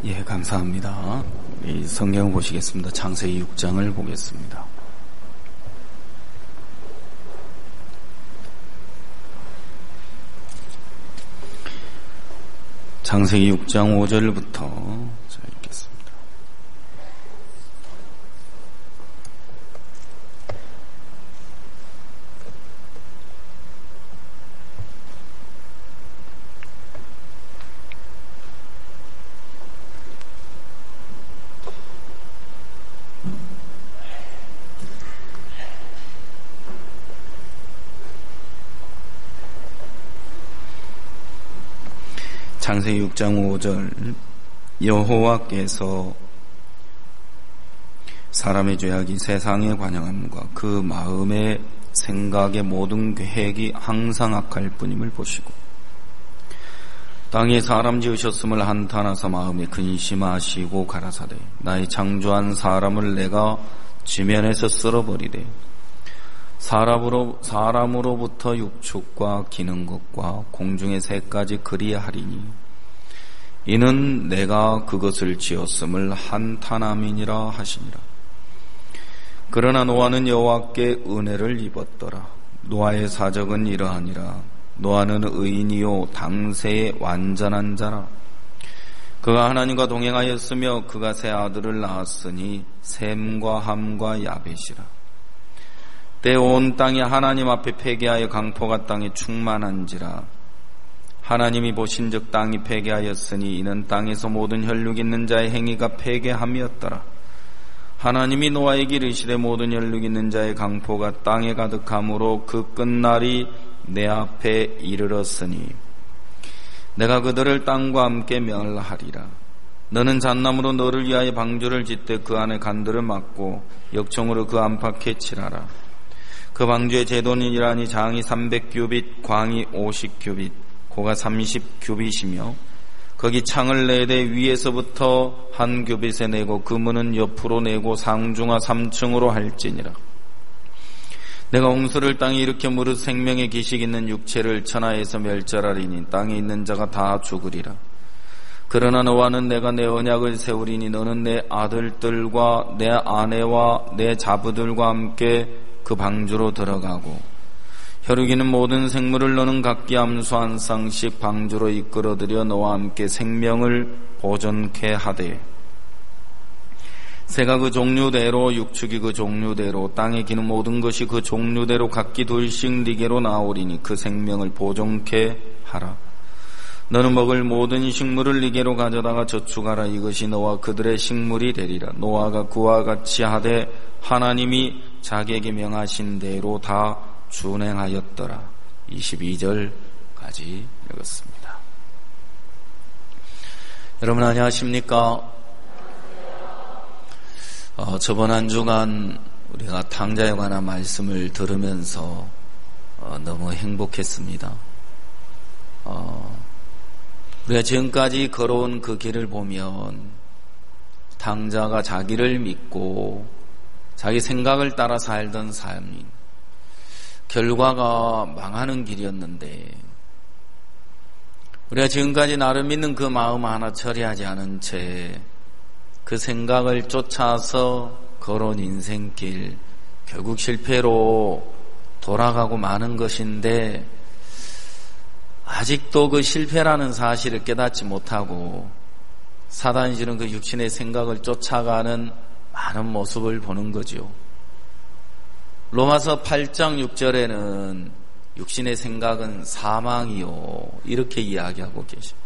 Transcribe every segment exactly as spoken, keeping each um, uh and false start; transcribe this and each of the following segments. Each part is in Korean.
예, 감사합니다. 이 성경을 보시겠습니다. 창세기 육 장을 보겠습니다. 창세기 육 장 오 절부터 자, 읽겠습니다. 창세기 육 장 오 절 여호와께서 사람의 죄악이 세상에 관영함과 그 마음의 생각의 모든 계획이 항상 악할 뿐임을 보시고 땅에 사람 지으셨음을 한탄하사 마음에 근심하시고 가라사대 나의 창조한 사람을 내가 지면에서 쓸어버리되 사람으로, 사람으로부터 육축과 기는 것과 공중의 새까지 그리하리니 이는 내가 그것을 지었음을 한탄함이니라 하시니라. 그러나 노아는 여호와께 은혜를 입었더라. 노아의 사적은 이러하니라. 노아는 의인이요 당세의 완전한 자라. 그가 하나님과 동행하였으며 그가 세 아들을 낳았으니 셈과 함과 야벳이라. 때 온 땅이 하나님 앞에 패개하여 강포가 땅에 충만한지라. 하나님이 보신즉 땅이 패개하였으니 이는 땅에서 모든 혈육 있는 자의 행위가 패개함이었더라. 하나님이 노아에게 이르시되 모든 혈육 있는 자의 강포가 땅에 가득함으로 그 끝날이 내 앞에 이르렀으니 내가 그들을 땅과 함께 멸하리라. 너는 잣나무로 너를 위하여 방주를 짓되 그 안에 간들을 막고 역청으로 그 안팎에 칠하라. 그 방주의 제돈이라니 장이 삼백 규빗, 광이 오십 규빗, 고가 삼십 규빗이며 거기 창을 내되 위에서부터 한 규빗에 내고 그 문은 옆으로 내고 상중하 삼층으로 할지니라. 내가 홍수를 땅에 일으켜 무릇 생명의 기식 있는 육체를 천하에서 멸절하리니 땅에 있는 자가 다 죽으리라. 그러나 너와는 내가 내 언약을 세우리니 너는 내 아들들과 내 아내와 내 자부들과 함께 그 방주로 들어가고 혈육 있는 모든 생물을 너는 각기 암수 한 쌍씩 방주로 이끌어들여 너와 함께 생명을 보존케 하되 새가 그 종류대로 육축이 그 종류대로 땅에 기는 모든 것이 그 종류대로 각기 둘씩 네게로 나오리니 그 생명을 보존케 하라. 너는 먹을 모든 식물을 네게로 가져다가 저축하라. 이것이 너와 그들의 식물이 되리라. 노아가 그와 같이 하되 하나님이 자기에게 명하신 대로 다 준행하였더라. 이십이 절까지 읽었습니다. 여러분 안녕하십니까? 어, 저번 한 주간 우리가 탕자에 관한 말씀을 들으면서 어, 너무 행복했습니다. 어, 우리가 지금까지 걸어온 그 길을 보면 탕자가 자기를 믿고 자기 생각을 따라 살던 삶이 결과가 망하는 길이었는데 우리가 지금까지 나를 믿는 그 마음 하나 처리하지 않은 채 그 생각을 쫓아서 걸어온 인생길 결국 실패로 돌아가고 마는 것인데 아직도 그 실패라는 사실을 깨닫지 못하고 사단이 주는 그 육신의 생각을 쫓아가는 많은 모습을 보는 거죠. 로마서 팔 장 육 절에는 육신의 생각은 사망이요 이렇게 이야기하고 계십니다.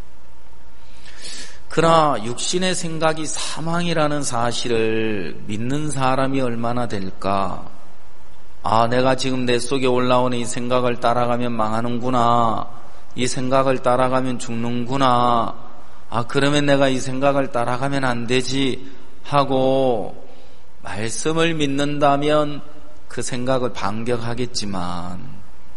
그러나 육신의 생각이 사망이라는 사실을 믿는 사람이 얼마나 될까? 아, 내가 지금 내 속에 올라오는 이 생각을 따라가면 망하는구나. 이 생각을 따라가면 죽는구나. 아, 그러면 내가 이 생각을 따라가면 안 되지 하고 말씀을 믿는다면 그 생각을 반격하겠지만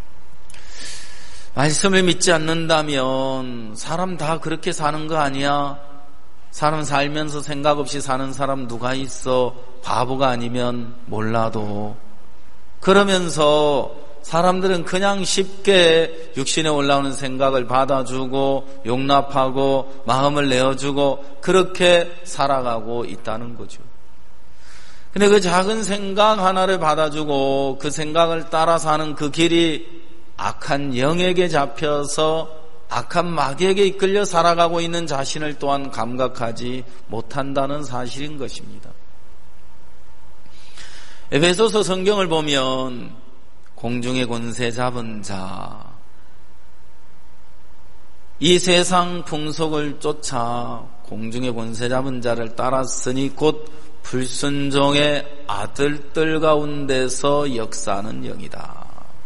말씀을 믿지 않는다면 사람 다 그렇게 사는 거 아니야? 사람 살면서 생각 없이 사는 사람 누가 있어? 바보가 아니면 몰라도. 그러면서 사람들은 그냥 쉽게 육신에 올라오는 생각을 받아주고 용납하고 마음을 내어주고 그렇게 살아가고 있다는 거죠. 근데 그 작은 생각 하나를 받아주고 그 생각을 따라 사는 그 길이 악한 영에게 잡혀서 악한 마귀에게 이끌려 살아가고 있는 자신을 또한 감각하지 못한다는 사실인 것입니다. 에베소서 성경을 보면 공중의 권세 잡은 자, 이 세상 풍속을 쫓아 공중의 권세 잡은 자를 따랐으니 곧 불순종의 아들들 가운데서 역사하는 영이다.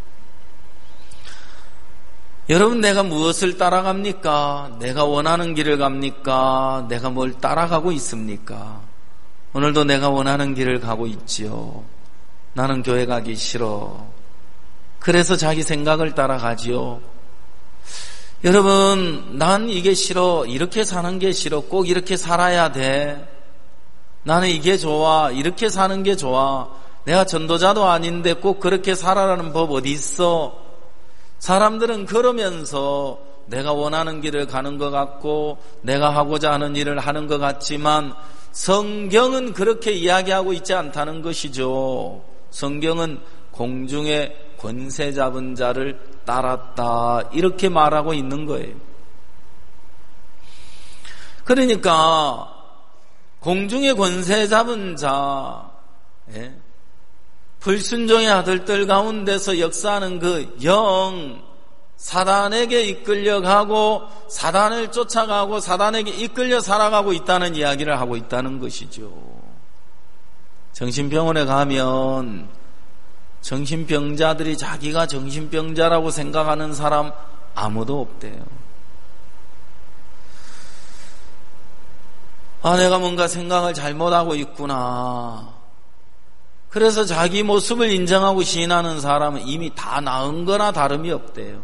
여러분, 내가 무엇을 따라갑니까? 내가 원하는 길을 갑니까? 내가 뭘 따라가고 있습니까? 오늘도 내가 원하는 길을 가고 있지요. 나는 교회 가기 싫어. 그래서 자기 생각을 따라가지요. 여러분, 난 이게 싫어. 이렇게 사는 게 싫어. 꼭 이렇게 살아야 돼. 나는 이게 좋아. 이렇게 사는 게 좋아. 내가 전도자도 아닌데 꼭 그렇게 살아라는 법 어디 있어? 사람들은 그러면서 내가 원하는 길을 가는 것 같고 내가 하고자 하는 일을 하는 것 같지만 성경은 그렇게 이야기하고 있지 않다는 것이죠. 성경은 공중에 권세 잡은 자를 따랐다 이렇게 말하고 있는 거예요. 그러니까 공중에 권세 잡은 자, 예? 불순종의 아들들 가운데서 역사하는 그 영, 사단에게 이끌려가고 사단을 쫓아가고 사단에게 이끌려 살아가고 있다는 이야기를 하고 있다는 것이죠. 정신병원에 가면 정신병자들이 자기가 정신병자라고 생각하는 사람 아무도 없대요. 아, 내가 뭔가 생각을 잘못하고 있구나. 그래서 자기 모습을 인정하고 시인하는 사람은 이미 다 나은 거나 다름이 없대요.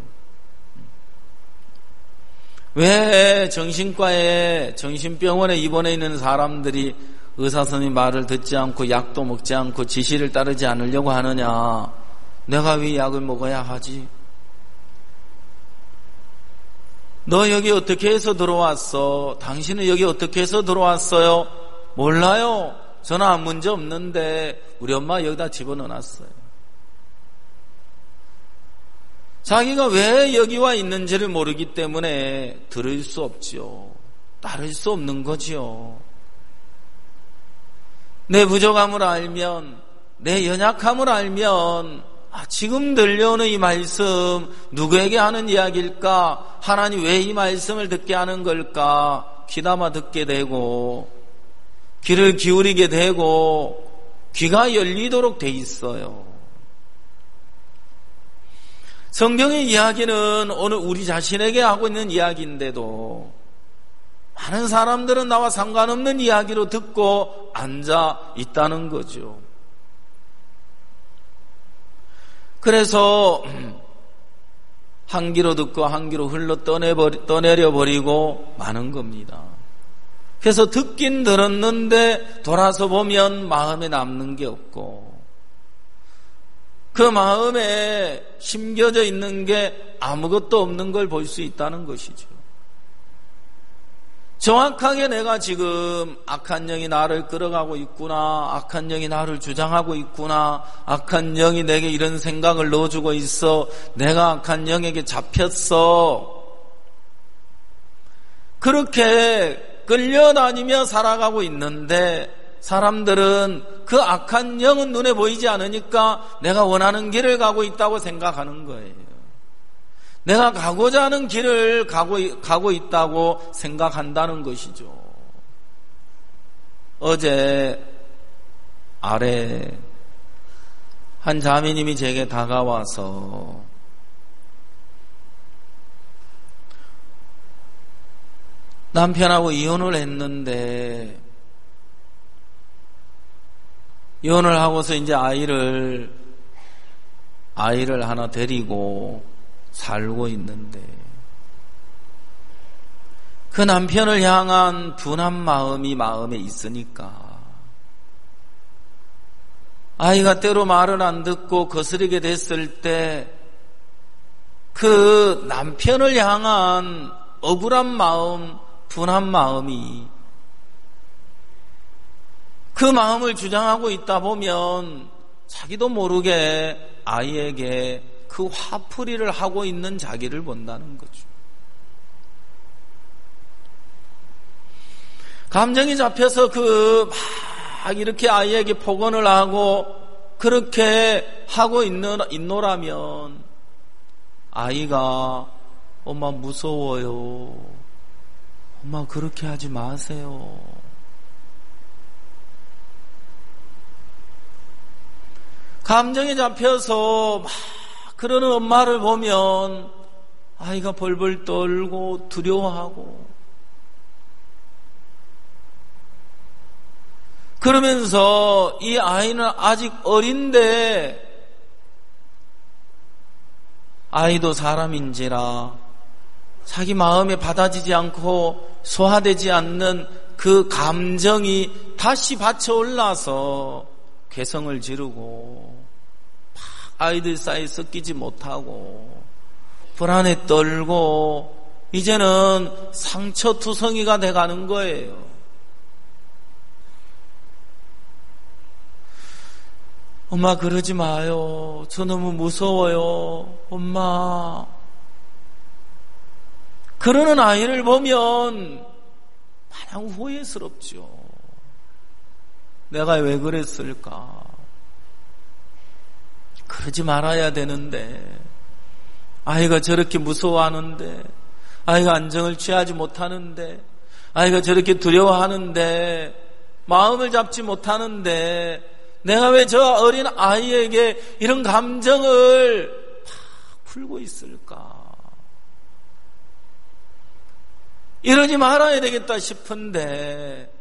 왜 정신과에, 정신병원에 입원해 있는 사람들이 의사 선생님 말을 듣지 않고 약도 먹지 않고 지시를 따르지 않으려고 하느냐? 내가 왜 약을 먹어야 하지? 너 여기 어떻게 해서 들어왔어? 당신은 여기 어떻게 해서 들어왔어요? 몰라요. 저는 아무 문제 없는데 우리 엄마 여기다 집어넣어놨어요. 자기가 왜 여기 와 있는지를 모르기 때문에 들을 수 없지요. 따를 수 없는 거지요. 내 부족함을 알면, 내 연약함을 알면 아, 지금 들려오는 이 말씀 누구에게 하는 이야기일까? 하나님 왜 이 말씀을 듣게 하는 걸까? 귀담아 듣게 되고 귀를 기울이게 되고 귀가 열리도록 돼 있어요. 성경의 이야기는 오늘 우리 자신에게 하고 있는 이야기인데도 많은 사람들은 나와 상관없는 이야기로 듣고 앉아 있다는 거죠. 그래서 한 귀로 듣고 한 귀로 흘러 떠내려 버리고 마는 겁니다. 그래서 듣긴 들었는데 돌아서 보면 마음에 남는 게 없고 그 마음에 심겨져 있는 게 아무것도 없는 걸 볼 수 있다는 것이죠. 정확하게 내가 지금 악한 영이 나를 끌어가고 있구나, 악한 영이 나를 주장하고 있구나, 악한 영이 내게 이런 생각을 넣어주고 있어, 내가 악한 영에게 잡혔어. 그렇게 끌려다니며 살아가고 있는데 사람들은 그 악한 영은 눈에 보이지 않으니까 내가 원하는 길을 가고 있다고 생각하는 거예요. 내가 가고자 하는 길을 가고, 가고 있다고 생각한다는 것이죠. 어제 아래 한 자매님이 제게 다가와서 남편하고 이혼을 했는데 이혼을 하고서 이제 아이를 아이를 하나 데리고 살고 있는데 그 남편을 향한 둔한 마음이 마음에 있으니까 아이가 때로 말을 안 듣고 거스르게 됐을 때 그 남편을 향한 억울한 마음, 분한 마음이 그 마음을 주장하고 있다 보면 자기도 모르게 아이에게 그 화풀이를 하고 있는 자기를 본다는 거죠. 감정이 잡혀서 그 막 이렇게 아이에게 폭언을 하고 그렇게 하고 있는, 있노라면 아이가 엄마 무서워요. 엄마 그렇게 하지 마세요. 감정이 잡혀서 막 그러는 엄마를 보면 아이가 벌벌 떨고 두려워하고 그러면서 이 아이는 아직 어린데 아이도 사람인지라 자기 마음에 받아지지 않고 소화되지 않는 그 감정이 다시 받쳐 올라서 괴성을 지르고 아이들 사이에 섞이지 못하고 불안에 떨고 이제는 상처투성이가 돼가는 거예요. 엄마 그러지 마요. 저 너무 무서워요. 엄마. 그러는 아이를 보면 마냥 후회스럽죠. 내가 왜 그랬을까? 그러지 말아야 되는데 아이가 저렇게 무서워하는데 아이가 안정을 취하지 못하는데 아이가 저렇게 두려워하는데 마음을 잡지 못하는데 내가 왜 저 어린 아이에게 이런 감정을 막 풀고 있을까? 이러지 말아야 되겠다 싶은데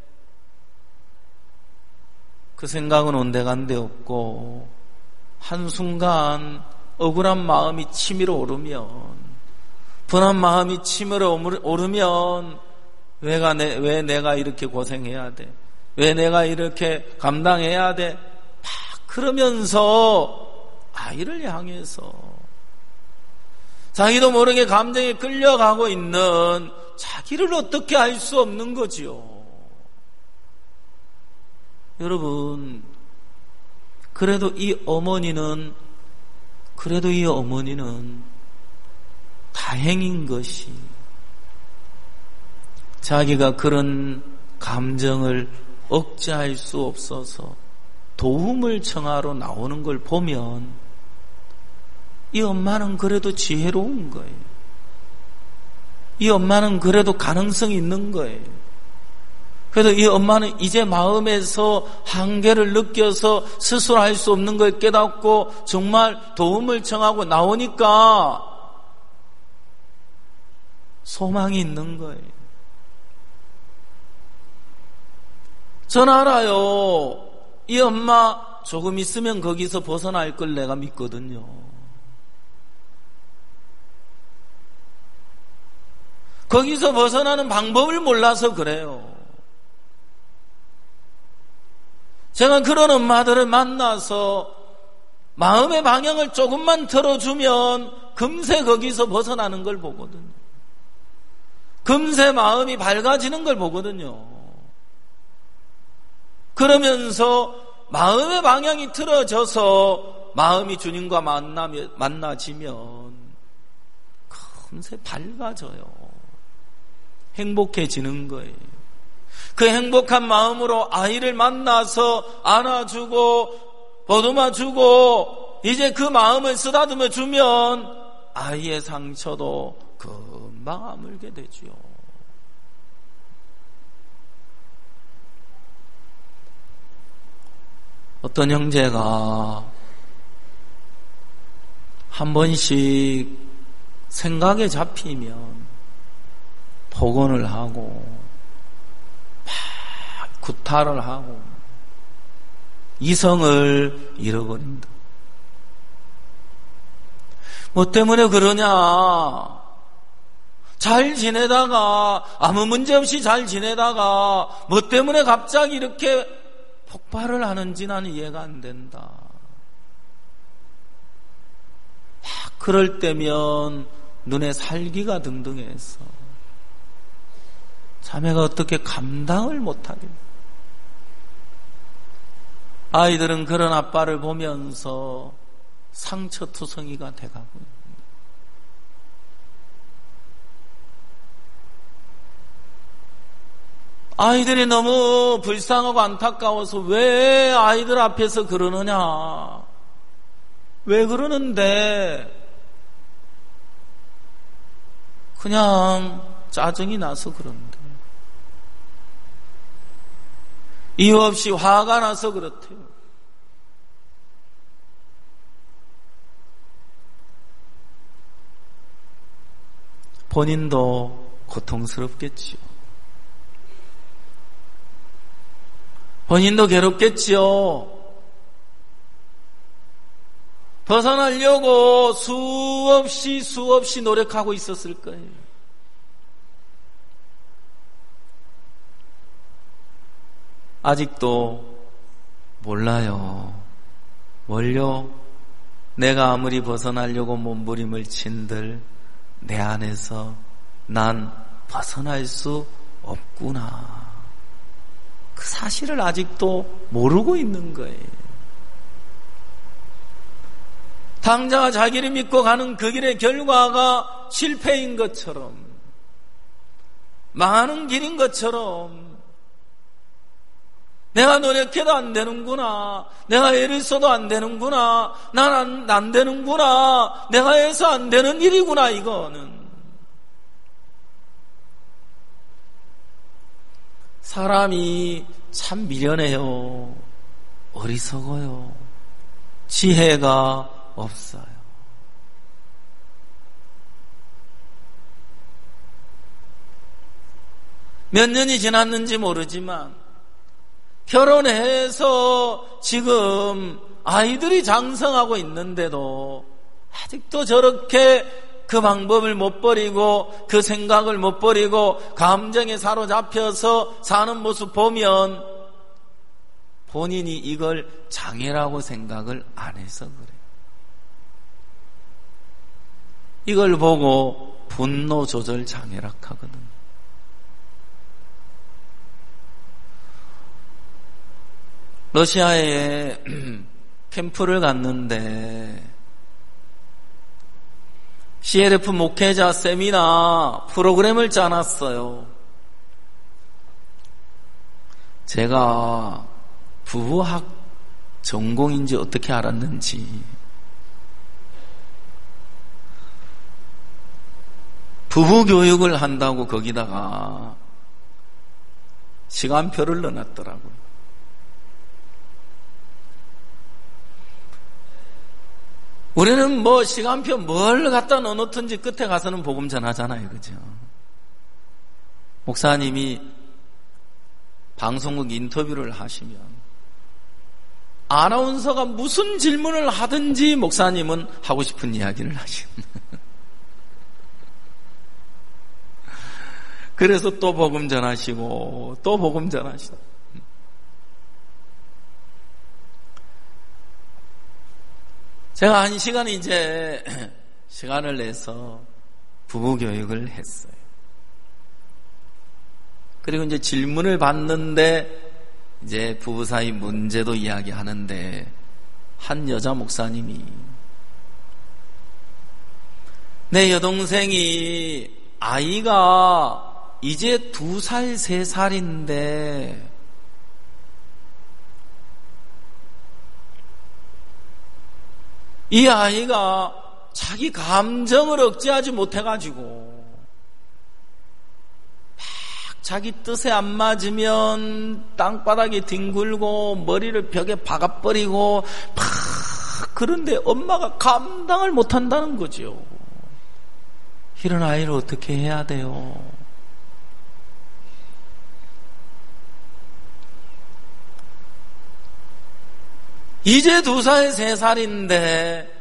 그 생각은 온데간데 없고 한순간 억울한 마음이 치밀어 오르면 분한 마음이 치밀어 오르면 왜가 내, 왜 내가 이렇게 고생해야 돼? 왜 내가 이렇게 감당해야 돼? 막 그러면서 아이를 향해서 자기도 모르게 감정에 끌려가고 있는 자기를 어떻게 알 수 없는 거지요. 여러분, 그래도 이 어머니는 그래도 이 어머니는 다행인 것이 자기가 그런 감정을 억제할 수 없어서 도움을 청하러 나오는 걸 보면 이 엄마는 그래도 지혜로운 거예요. 이 엄마는 그래도 가능성이 있는 거예요. 그래도 이 엄마는 이제 마음에서 한계를 느껴서 스스로 할 수 없는 걸 깨닫고 정말 도움을 청하고 나오니까 소망이 있는 거예요. 전 알아요. 이 엄마 조금 있으면 거기서 벗어날 걸 내가 믿거든요. 거기서 벗어나는 방법을 몰라서 그래요. 제가 그런 엄마들을 만나서 마음의 방향을 조금만 틀어주면 금세 거기서 벗어나는 걸 보거든요. 금세 마음이 밝아지는 걸 보거든요. 그러면서 마음의 방향이 틀어져서 마음이 주님과 만나며, 만나지면 금세 밝아져요. 행복해지는 거예요. 그 행복한 마음으로 아이를 만나서 안아주고 보듬어주고 이제 그 마음을 쓰다듬어 주면 아이의 상처도 금방 아물게 되지요. 어떤 형제가 한 번씩 생각에 잡히면 폭언을 하고 막 구타를 하고 이성을 잃어버린다. 뭐 때문에 그러냐? 잘 지내다가 아무 문제 없이 잘 지내다가 뭐 때문에 갑자기 이렇게 폭발을 하는지 나는 이해가 안 된다. 막 그럴 때면 눈에 살기가 등등해서 자매가 어떻게 감당을 못하겠냐. 아이들은 그런 아빠를 보면서 상처투성이가 돼가고 있습니다. 아이들이 너무 불쌍하고 안타까워서 왜 아이들 앞에서 그러느냐, 왜 그러는데, 그냥 짜증이 나서 그런데, 이유 없이 화가 나서 그렇대요. 본인도 고통스럽겠지요. 본인도 괴롭겠지요. 벗어나려고 수없이 수없이 노력하고 있었을 거예요. 아직도 몰라요. 뭘요? 내가 아무리 벗어나려고 몸부림을 친들 내 안에서 난 벗어날 수 없구나. 그 사실을 아직도 모르고 있는 거예요. 당자가 자기를 믿고 가는 그 길의 결과가 실패인 것처럼, 망하는 길인 것처럼, 내가 노력해도 안 되는구나, 내가 애를 써도 안 되는구나, 난 안, 안 되는구나, 내가 해서 안 되는 일이구나. 이거는 사람이 참 미련해요. 어리석어요. 지혜가 없어요. 몇 년이 지났는지 모르지만 결혼해서 지금 아이들이 장성하고 있는데도 아직도 저렇게 그 방법을 못 버리고 그 생각을 못 버리고 감정에 사로잡혀서 사는 모습 보면 본인이 이걸 장애라고 생각을 안 해서 그래요. 이걸 보고 분노 조절 장애라 하거든. 러시아에 캠프를 갔는데 씨엘에프 목회자 세미나 프로그램을 짜놨어요. 제가 부부학 전공인지 어떻게 알았는지, 부부 교육을 한다고 거기다가 시간표를 넣어놨더라고요. 우리는 뭐 시간표 뭘 갖다 넣어놓든지 끝에 가서는 복음 전하잖아요. 그죠? 목사님이 방송국 인터뷰를 하시면 아나운서가 무슨 질문을 하든지 목사님은 하고 싶은 이야기를 하십니다. 그래서 또 복음 전하시고 또 복음 전하시고. 제가 한 시간 이제 시간을 내서 부부 교육을 했어요. 그리고 이제 질문을 받는데 이제 부부 사이 문제도 이야기하는데 한 여자 목사님이 내 여동생이 아이가 이제 두 살, 세 살인데 이 아이가 자기 감정을 억제하지 못해가지고 막 자기 뜻에 안 맞으면 땅바닥에 뒹굴고 머리를 벽에 박아버리고 막 그런데 엄마가 감당을 못한다는 거죠. 이런 아이를 어떻게 해야 돼요? 이제 두 살, 세 살인데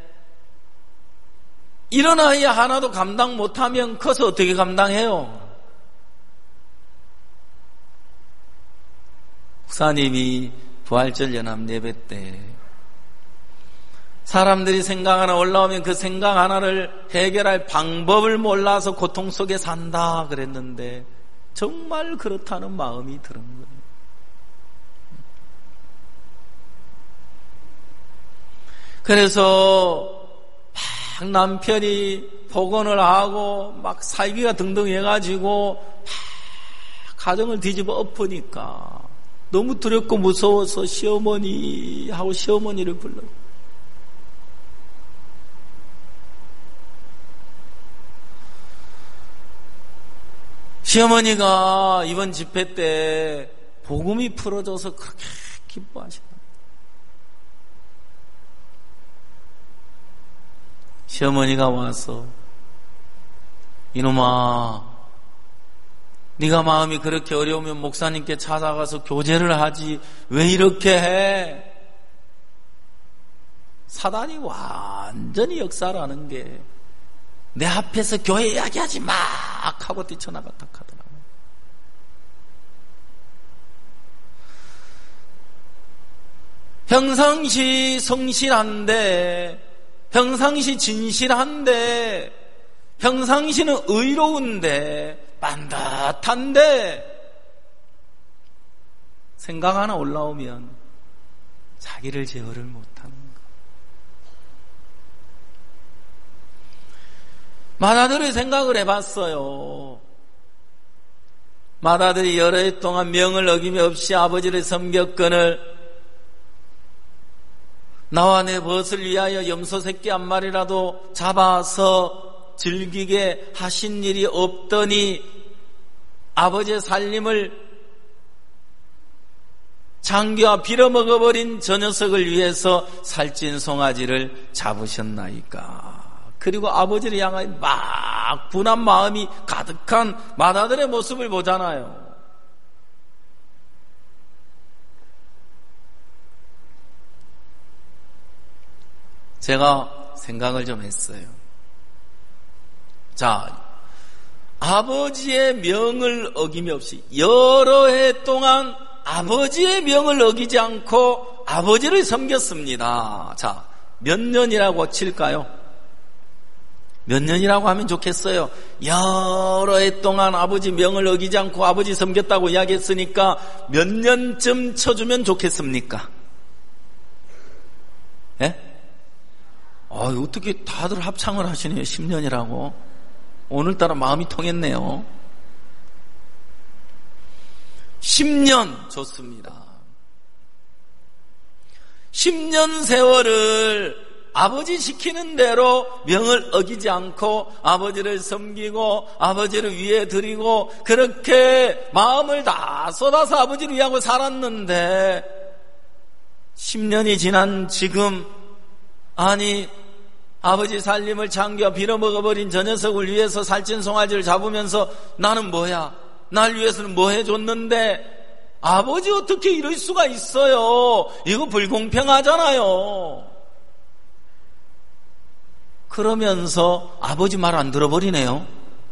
이런 아이 하나도 감당 못하면 커서 어떻게 감당해요? 목사님이 부활절 연합 예배 때 사람들이 생각 하나 올라오면 그 생각 하나를 해결할 방법을 몰라서 고통 속에 산다 그랬는데 정말 그렇다는 마음이 드는 거예요. 그래서 막 남편이 복원을 하고 막 살기가 등등해가지고 막 가정을 뒤집어 엎으니까 너무 두렵고 무서워서 시어머니 하고 시어머니를 불러요. 시어머니가 이번 집회 때 복음이 풀어져서 그렇게 기뻐하시다. 시어머니가 와서 이놈아, 네가 마음이 그렇게 어려우면 목사님께 찾아가서 교제를 하지 왜 이렇게 해? 사단이 완전히 역사라는 게 내 앞에서 교회 이야기하지 마 하고 뛰쳐나갔다 하더라고요. 평상시 성실한데, 평상시 진실한데, 평상시는 의로운데, 반듯한데, 생각 하나 올라오면 자기를 제어를 못하는 거. 맏아들이 생각을 해봤어요. 맏아들이 여러 해 동안 명을 어김이 없이 아버지를 섬겼거늘 나와 내 벗을 위하여 염소 새끼 한 마리라도 잡아서 즐기게 하신 일이 없더니 아버지의 살림을 장기와 빌어먹어버린 저 녀석을 위해서 살찐 송아지를 잡으셨나이까. 그리고 아버지를 향하여 막 분한 마음이 가득한 맏아들의 모습을 보잖아요. 제가 생각을 좀 했어요. 자, 아버지의 명을 어김이 없이 여러 해 동안 아버지의 명을 어기지 않고 아버지를 섬겼습니다. 자, 몇 년이라고 칠까요? 몇 년이라고 하면 좋겠어요. 여러 해 동안 아버지 명을 어기지 않고 아버지 섬겼다고 이야기했으니까 몇 년쯤 쳐주면 좋겠습니까? 예? 아, 어떻게 다들 합창을 하시네요. 십 년이라고. 오늘따라 마음이 통했네요. 십 년 좋습니다. 십 년 세월을 아버지 시키는 대로 명을 어기지 않고 아버지를 섬기고 아버지를 위해 드리고 그렇게 마음을 다 쏟아서 아버지를 위하고 살았는데 십 년이 지난 지금 아니 아버지 살림을 장기와 빌어먹어버린 저 녀석을 위해서 살찐 송아지를 잡으면서 나는 뭐야? 날 위해서는 뭐 해줬는데 아버지 어떻게 이럴 수가 있어요? 이거 불공평하잖아요. 그러면서 아버지 말 안 들어버리네요.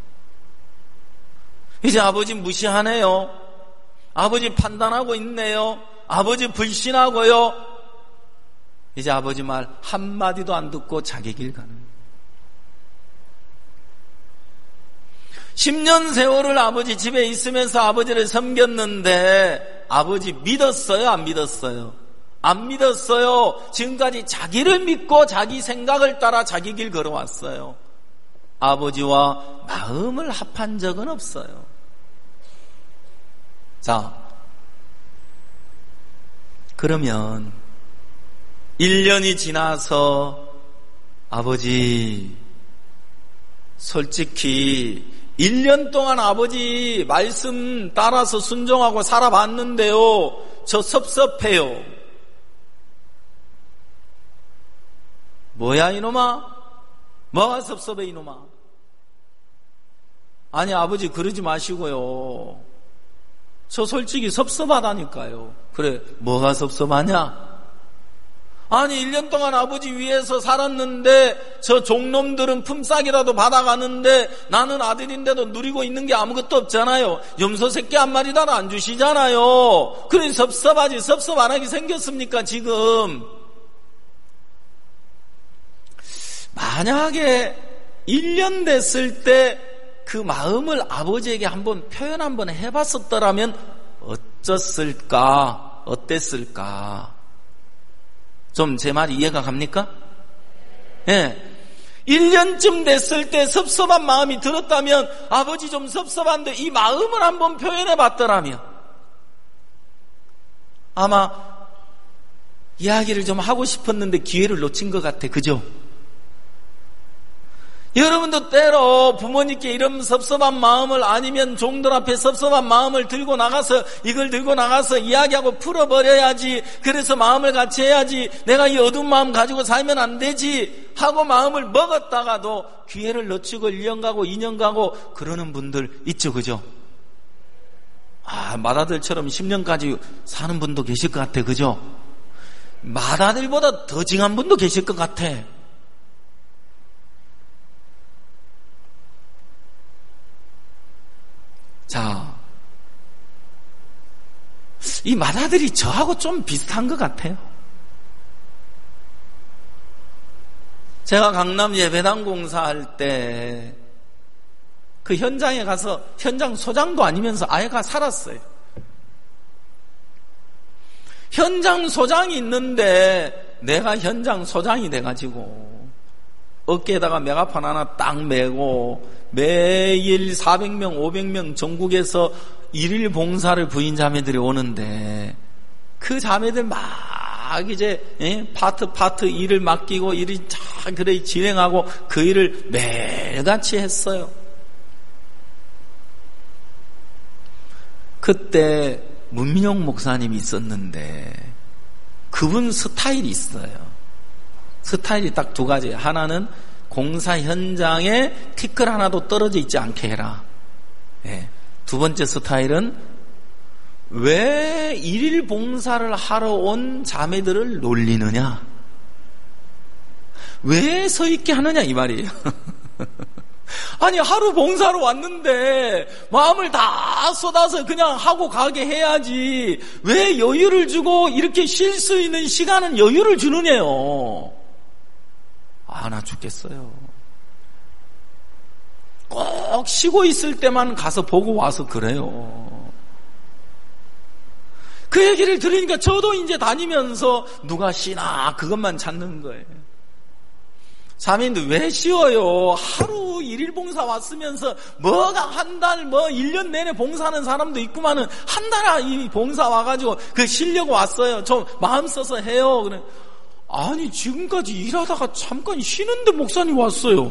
이제 아버지 무시하네요. 아버지 판단하고 있네요. 아버지 불신하고요. 이제 아버지 말 한마디도 안 듣고 자기 길 가는. 십 년 세월을 아버지 집에 있으면서 아버지를 섬겼는데 아버지 믿었어요? 안 믿었어요? 안 믿었어요. 지금까지 자기를 믿고 자기 생각을 따라 자기 길 걸어왔어요. 아버지와 마음을 합한 적은 없어요. 자, 그러면 일 년이 지나서 아버지 솔직히 일 년 동안 아버지 말씀 따라서 순종하고 살아봤는데요. 저 섭섭해요. 뭐야 이놈아? 뭐가 섭섭해 이놈아? 아니 아버지 그러지 마시고요. 저 솔직히 섭섭하다니까요. 그래 뭐가 섭섭하냐? 아니 일 년 동안 아버지 위해서 살았는데 저 종놈들은 품삯이라도 받아가는데 나는 아들인데도 누리고 있는 게 아무것도 없잖아요. 염소 새끼 한 마리다도 안 주시잖아요. 그러니 섭섭하지. 섭섭 안 하게 생겼습니까 지금? 만약에 일 년 됐을 때 그 마음을 아버지에게 한번 표현 한번 해봤었더라면 어쩌을까? 어땠을까? 좀 제 말이 이해가 갑니까? 예. 네. 일 년쯤 됐을 때 섭섭한 마음이 들었다면 아버지 좀 섭섭한데 이 마음을 한번 표현해 봤더라면 아마 이야기를 좀 하고 싶었는데 기회를 놓친 것 같아. 그죠? 여러분도 때로 부모님께 이런 섭섭한 마음을 아니면 종들 앞에 섭섭한 마음을 들고 나가서 이걸 들고 나가서 이야기하고 풀어버려야지. 그래서 마음을 같이 해야지. 내가 이 어두운 마음 가지고 살면 안 되지 하고 마음을 먹었다가도 기회를 놓치고 일 년 가고 이 년 가고 그러는 분들 있죠. 그죠? 아, 맏아들처럼 십 년까지 사는 분도 계실 것 같아. 그죠? 맏아들보다 더 징한 분도 계실 것 같아. 자, 이 맏아들이 저하고 좀 비슷한 것 같아요. 제가 강남 예배당 공사할 때 그 현장에 가서 현장 소장도 아니면서 아이가 살았어요. 현장 소장이 있는데 내가 현장 소장이 돼가지고 어깨에다가 메가폰 하나 딱 메고 매일 사백 명, 오백 명 전국에서 일일 봉사를 부인 자매들이 오는데 그 자매들 막 이제 예? 파트 파트 일을 맡기고 일이 잘 그래 진행하고 그 일을 매일같이 했어요. 그때 문민용 목사님이 있었는데 그분 스타일이 있어요. 스타일이 딱 두 가지. 하나는 공사 현장에 티끌 하나도 떨어져 있지 않게 해라. 예. 두 번째 스타일은 왜 일일 봉사를 하러 온 자매들을 놀리느냐? 왜 서 있게 하느냐 이 말이에요. 아니 하루 봉사로 왔는데 마음을 다 쏟아서 그냥 하고 가게 해야지 왜 여유를 주고 이렇게 쉴 수 있는 시간은 여유를 주느냐요. 아, 나 죽겠어요. 꼭 쉬고 있을 때만 가서 보고 와서 그래요. 그 얘기를 들으니까 저도 이제 다니면서 누가 쉬나 그것만 찾는 거예요. 자매님들 왜 쉬어요? 하루 일일 봉사 왔으면서 뭐가 한 달 뭐 일 년 내내 봉사하는 사람도 있구만은 한 달 이 봉사 와가지고 그 쉬려고 왔어요. 좀 마음 써서 해요. 그래. 아니 지금까지 일하다가 잠깐 쉬는데 목사님 왔어요.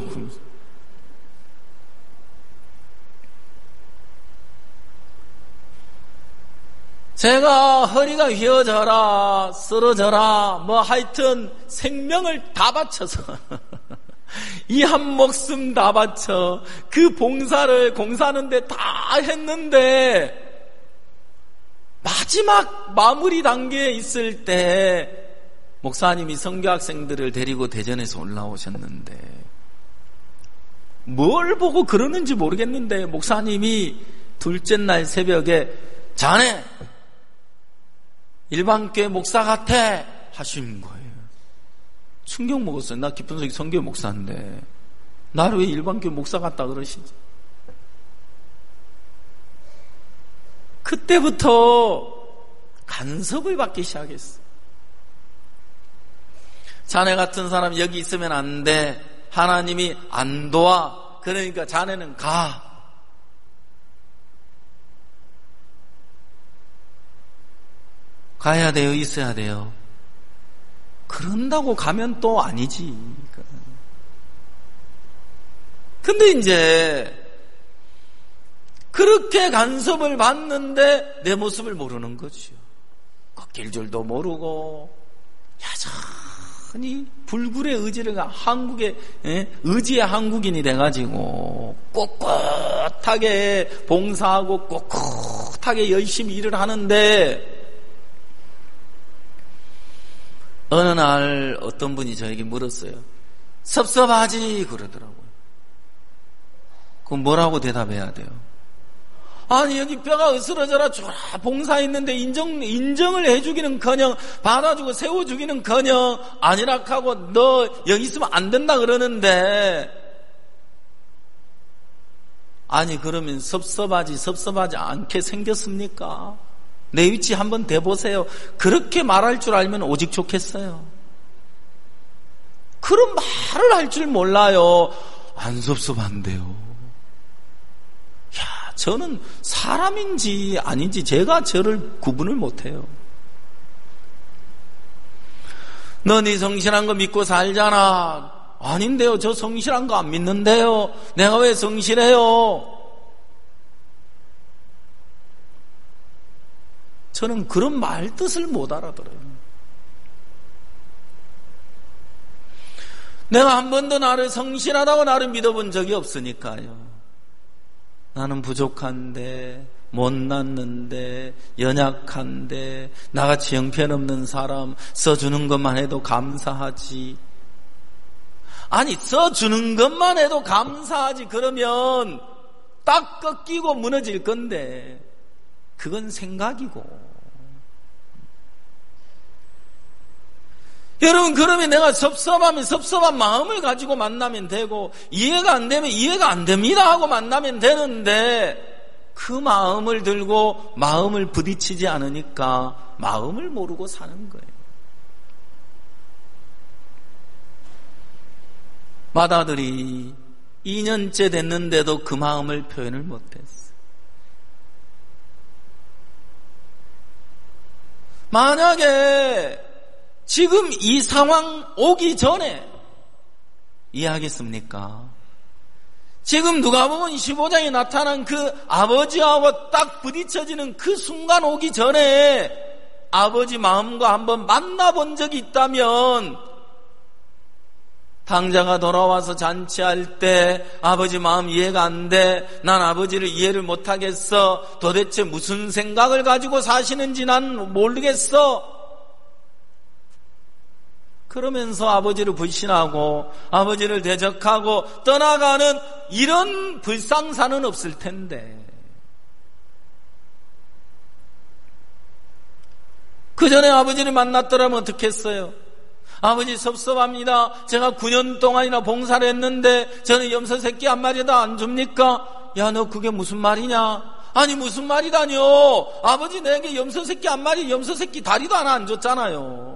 제가 허리가 휘어져라 쓰러져라 뭐 하여튼 생명을 다 바쳐서 이 한 목숨 다 바쳐 그 봉사를 공사하는데 다 했는데 마지막 마무리 단계에 있을 때 목사님이 선교학생들을 데리고 대전에서 올라오셨는데 뭘 보고 그러는지 모르겠는데 목사님이 둘째 날 새벽에 자네 일반교회 목사 같아 하시는 거예요. 충격 먹었어요. 나 깊은 속이 선교회 목사인데 나를 왜 일반교회 목사 같다 그러시지? 그때부터 간섭을 받기 시작했어요. 자네 같은 사람 여기 있으면 안 돼. 하나님이 안 도와. 그러니까 자네는 가. 가야 돼요? 있어야 돼요? 그런다고 가면 또 아니지. 근데 이제 그렇게 간섭을 받는데 내 모습을 모르는 거죠. 꺾일 줄도 모르고 여전히 불굴의 의지를 한국의 예? 의지의 한국인이 돼가지고 꿋꿋하게 봉사하고 꿋꿋하게 열심히 일을 하는데 어느 날 어떤 분이 저에게 물었어요. 섭섭하지 그러더라고요. 그럼 뭐라고 대답해야 돼요? 아니 여기 뼈가 으스러져라 쫙 봉사했는데 인정, 인정을 해주기는커녕 받아주고 세워주기는커녕 아니락하고 너 여기 있으면 안 된다 그러는데, 아니 그러면 섭섭하지 섭섭하지 않게 생겼습니까? 내 위치 한번 대보세요. 그렇게 말할 줄 알면 오직 좋겠어요. 그런 말을 할 줄 몰라요. 안 섭섭한데요. 야, 저는 사람인지 아닌지 제가 저를 구분을 못해요. 너 네 성실한 거 믿고 살잖아. 아닌데요. 저 성실한 거 안 믿는데요. 내가 왜 성실해요? 저는 그런 말 뜻을 못 알아들어요. 내가 한 번도 나를 성실하다고 나를 믿어본 적이 없으니까요. 나는 부족한데, 못났는데, 연약한데, 나같이 형편없는 사람 써주는 것만 해도 감사하지. 아니 써주는 것만 해도 감사하지 그러면 딱 꺾이고 무너질 건데, 그건 생각이고. 여러분, 그러면 내가 섭섭하면 섭섭한 마음을 가지고 만나면 되고, 이해가 안 되면 이해가 안 됩니다 하고 만나면 되는데, 그 마음을 들고 마음을 부딪히지 않으니까 마음을 모르고 사는 거예요. 맏아들이 이 년째 됐는데도 그 마음을 표현을 못했어. 만약에 지금 이 상황 오기 전에 이해하겠습니까? 지금 누가복음 십오 장에 나타난 그 아버지하고 딱 부딪혀지는 그 순간 오기 전에 아버지 마음과 한번 만나본 적이 있다면, 당자가 돌아와서 잔치할 때 아버지 마음 이해가 안 돼. 난 아버지를 이해를 못하겠어. 도대체 무슨 생각을 가지고 사시는지 난 모르겠어. 그러면서 아버지를 불신하고 아버지를 대적하고 떠나가는 이런 불상사는 없을 텐데, 그 전에 아버지를 만났더라면 어떻게 했어요? 아버지 섭섭합니다. 제가 구 년 동안이나 봉사를 했는데 저는 염소 새끼 한 마리도 안 줍니까? 야, 너 그게 무슨 말이냐? 아니 무슨 말이다뇨. 아버지 내게 염소 새끼 한 마리, 염소 새끼 다리도 하나 안 줬잖아요.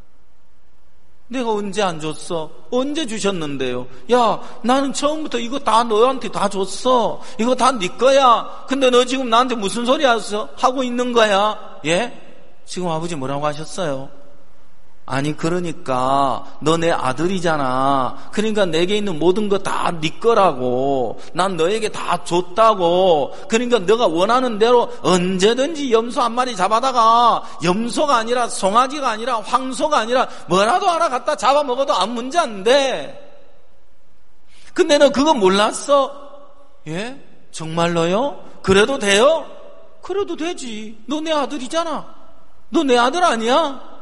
내가 언제 안 줬어? 언제 주셨는데요? 야, 나는 처음부터 이거 다 너한테 다 줬어. 이거 다 네 거야. 근데 너 지금 나한테 무슨 소리 하고 있는 거야? 예? 지금 아버지 뭐라고 하셨어요? 아니 그러니까 너 내 아들이잖아. 그러니까 내게 있는 모든 거 다 네 거라고. 난 너에게 다 줬다고. 그러니까 너가 원하는 대로 언제든지 염소 한 마리 잡아다가, 염소가 아니라 송아지가 아니라 황소가 아니라 뭐라도 하나 갖다 잡아먹어도 아무 문제 안 돼. 근데 너 그거 몰랐어? 예? 정말로요? 그래도 돼요? 그래도 되지. 너 내 아들이잖아. 너 내 아들 아니야?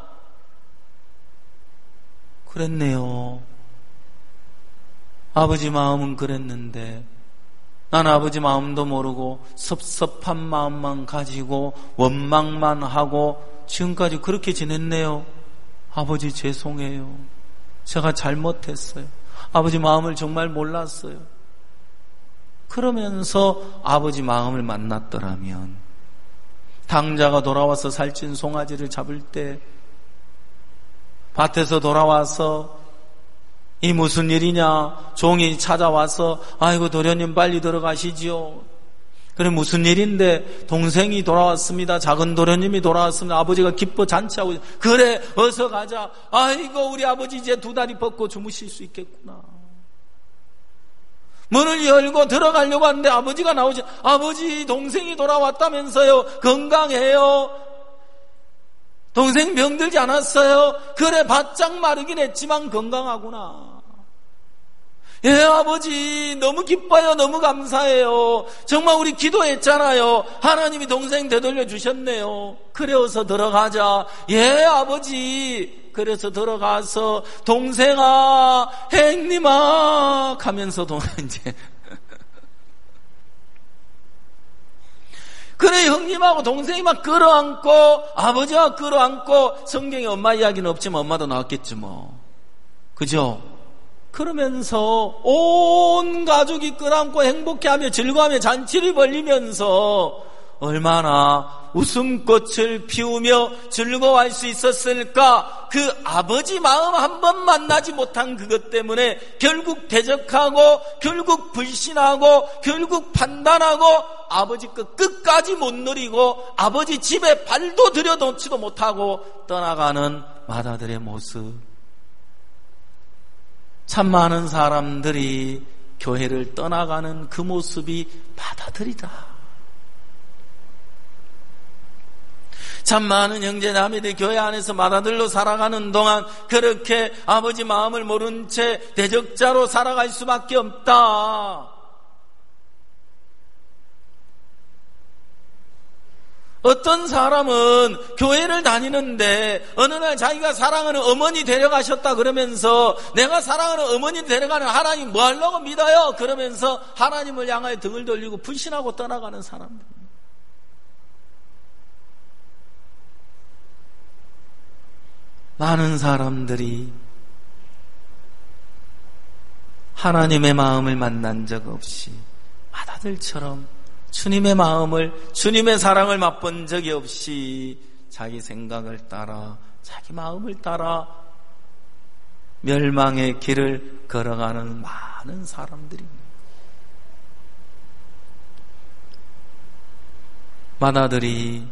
그랬네요. 아버지 마음은 그랬는데 난 아버지 마음도 모르고 섭섭한 마음만 가지고 원망만 하고 지금까지 그렇게 지냈네요. 아버지 죄송해요. 제가 잘못했어요. 아버지 마음을 정말 몰랐어요. 그러면서 아버지 마음을 만났더라면, 당자가 돌아와서 살찐 송아지를 잡을 때 밭에서 돌아와서 이 무슨 일이냐, 종이 찾아와서 아이고 도련님 빨리 들어가시지요. 그래 무슨 일인데? 동생이 돌아왔습니다. 작은 도련님이 돌아왔습니다. 아버지가 기뻐 잔치하고 있어요. 그래 어서 가자. 아이고 우리 아버지 이제 두 다리 뻗고 주무실 수 있겠구나. 문을 열고 들어가려고 하는데 아버지가 나오지. 아버지 동생이 돌아왔다면서요. 건강해요. 동생 병들지 않았어요? 그래 바짝 마르긴 했지만 건강하구나. 예, 아버지 너무 기뻐요. 너무 감사해요. 정말 우리 기도했잖아요. 하나님이 동생 되돌려 주셨네요. 그래서 들어가자. 예, 아버지. 그래서 들어가서 동생아, 행님아 하면서 동 이제 그래, 형님하고 동생이 막 끌어안고 아버지와 끌어안고, 성경에 엄마 이야기는 없지만 엄마도 나왔겠지 뭐, 그죠? 그러면서 온 가족이 끌어안고 행복해하며 즐거워하며 잔치를 벌리면서 얼마나 웃음꽃을 피우며 즐거워할 수 있었을까. 그 아버지 마음 한 번 만나지 못한 그것 때문에 결국 대적하고, 결국 불신하고, 결국 판단하고, 아버지 것 끝까지 못 누리고, 아버지 집에 발도 들여놓지도 못하고 떠나가는 마다들의 모습. 참 많은 사람들이 교회를 떠나가는 그 모습이 마다들이다. 참 많은 형제자매들이 교회 안에서 마다들로 살아가는 동안 그렇게 아버지 마음을 모른 채 대적자로 살아갈 수밖에 없다. 어떤 사람은 교회를 다니는데 어느 날 자기가 사랑하는 어머니 데려가셨다 그러면서, 내가 사랑하는 어머니 데려가는 하나님 뭐 하려고 믿어요? 그러면서 하나님을 향하여 등을 돌리고 불신하고 떠나가는 사람들. 많은 사람들이 하나님의 마음을 만난 적 없이 마다들처럼 주님의 마음을, 주님의 사랑을 맛본 적이 없이 자기 생각을 따라, 자기 마음을 따라 멸망의 길을 걸어가는 많은 사람들입니다. 마다들이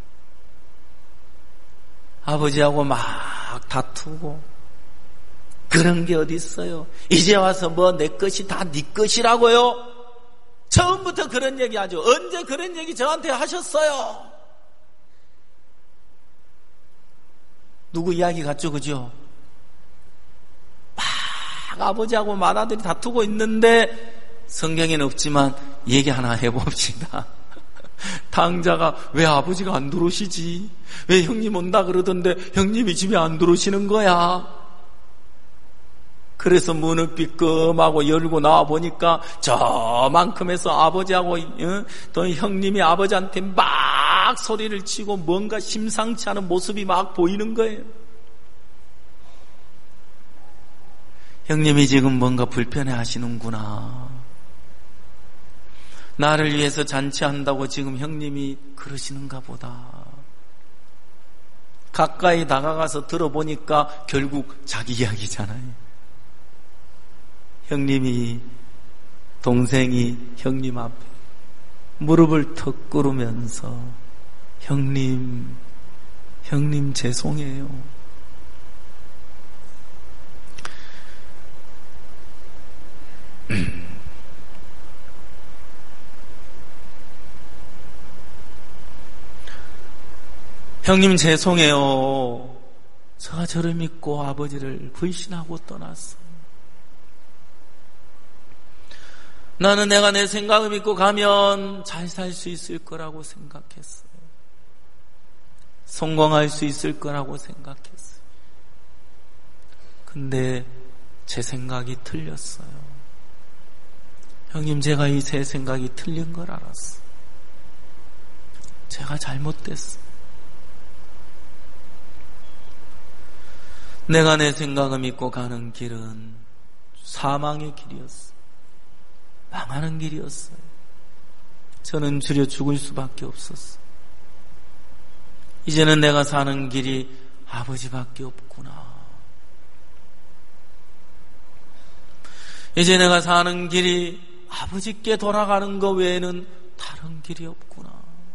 아버지하고 막 다투고 그런 게 어디 있어요? 이제 와서 뭐 내 것이 다 네 것이라고요? 처음부터 그런 얘기 하죠. 언제 그런 얘기 저한테 하셨어요? 누구 이야기 같죠, 그죠? 막 아버지하고 맏아들이 다투고 있는데, 성경에는 없지만 얘기 하나 해봅시다. 당자가 왜 아버지가 안 들어오시지? 왜 형님 온다 그러던데 형님이 집에 안 들어오시는 거야? 그래서 문을 삐끔하고 열고 나와 보니까 저만큼에서 아버지하고 어? 또 형님이 아버지한테 막 소리를 치고 뭔가 심상치 않은 모습이 막 보이는 거예요. 형님이 지금 뭔가 불편해 하시는구나. 나를 위해서 잔치한다고 지금 형님이 그러시는가 보다. 가까이 다가가서 들어보니까 결국 자기 이야기잖아요. 형님이, 동생이 형님 앞에 무릎을 턱 꿇으면서 형님, 형님 죄송해요. 형님 죄송해요. 제가 저를 믿고 아버지를 불신하고 떠났어요. 나는 내가 내 생각을 믿고 가면 잘 살 수 있을 거라고 생각했어요. 성공할 수 있을 거라고 생각했어요. 근데 제 생각이 틀렸어요. 형님, 제가 이 제 생각이 틀린 걸 알았어요. 제가 잘못됐어요. 내가 내 생각을 믿고 가는 길은 사망의 길이었어요. 망하는 길이었어요. 저는 줄여 죽을 수밖에 없었어요. 이제는 내가 사는 길이 아버지밖에 없구나. 이제 내가 사는 길이 아버지께 돌아가는 것 외에는 다른 길이 없구나.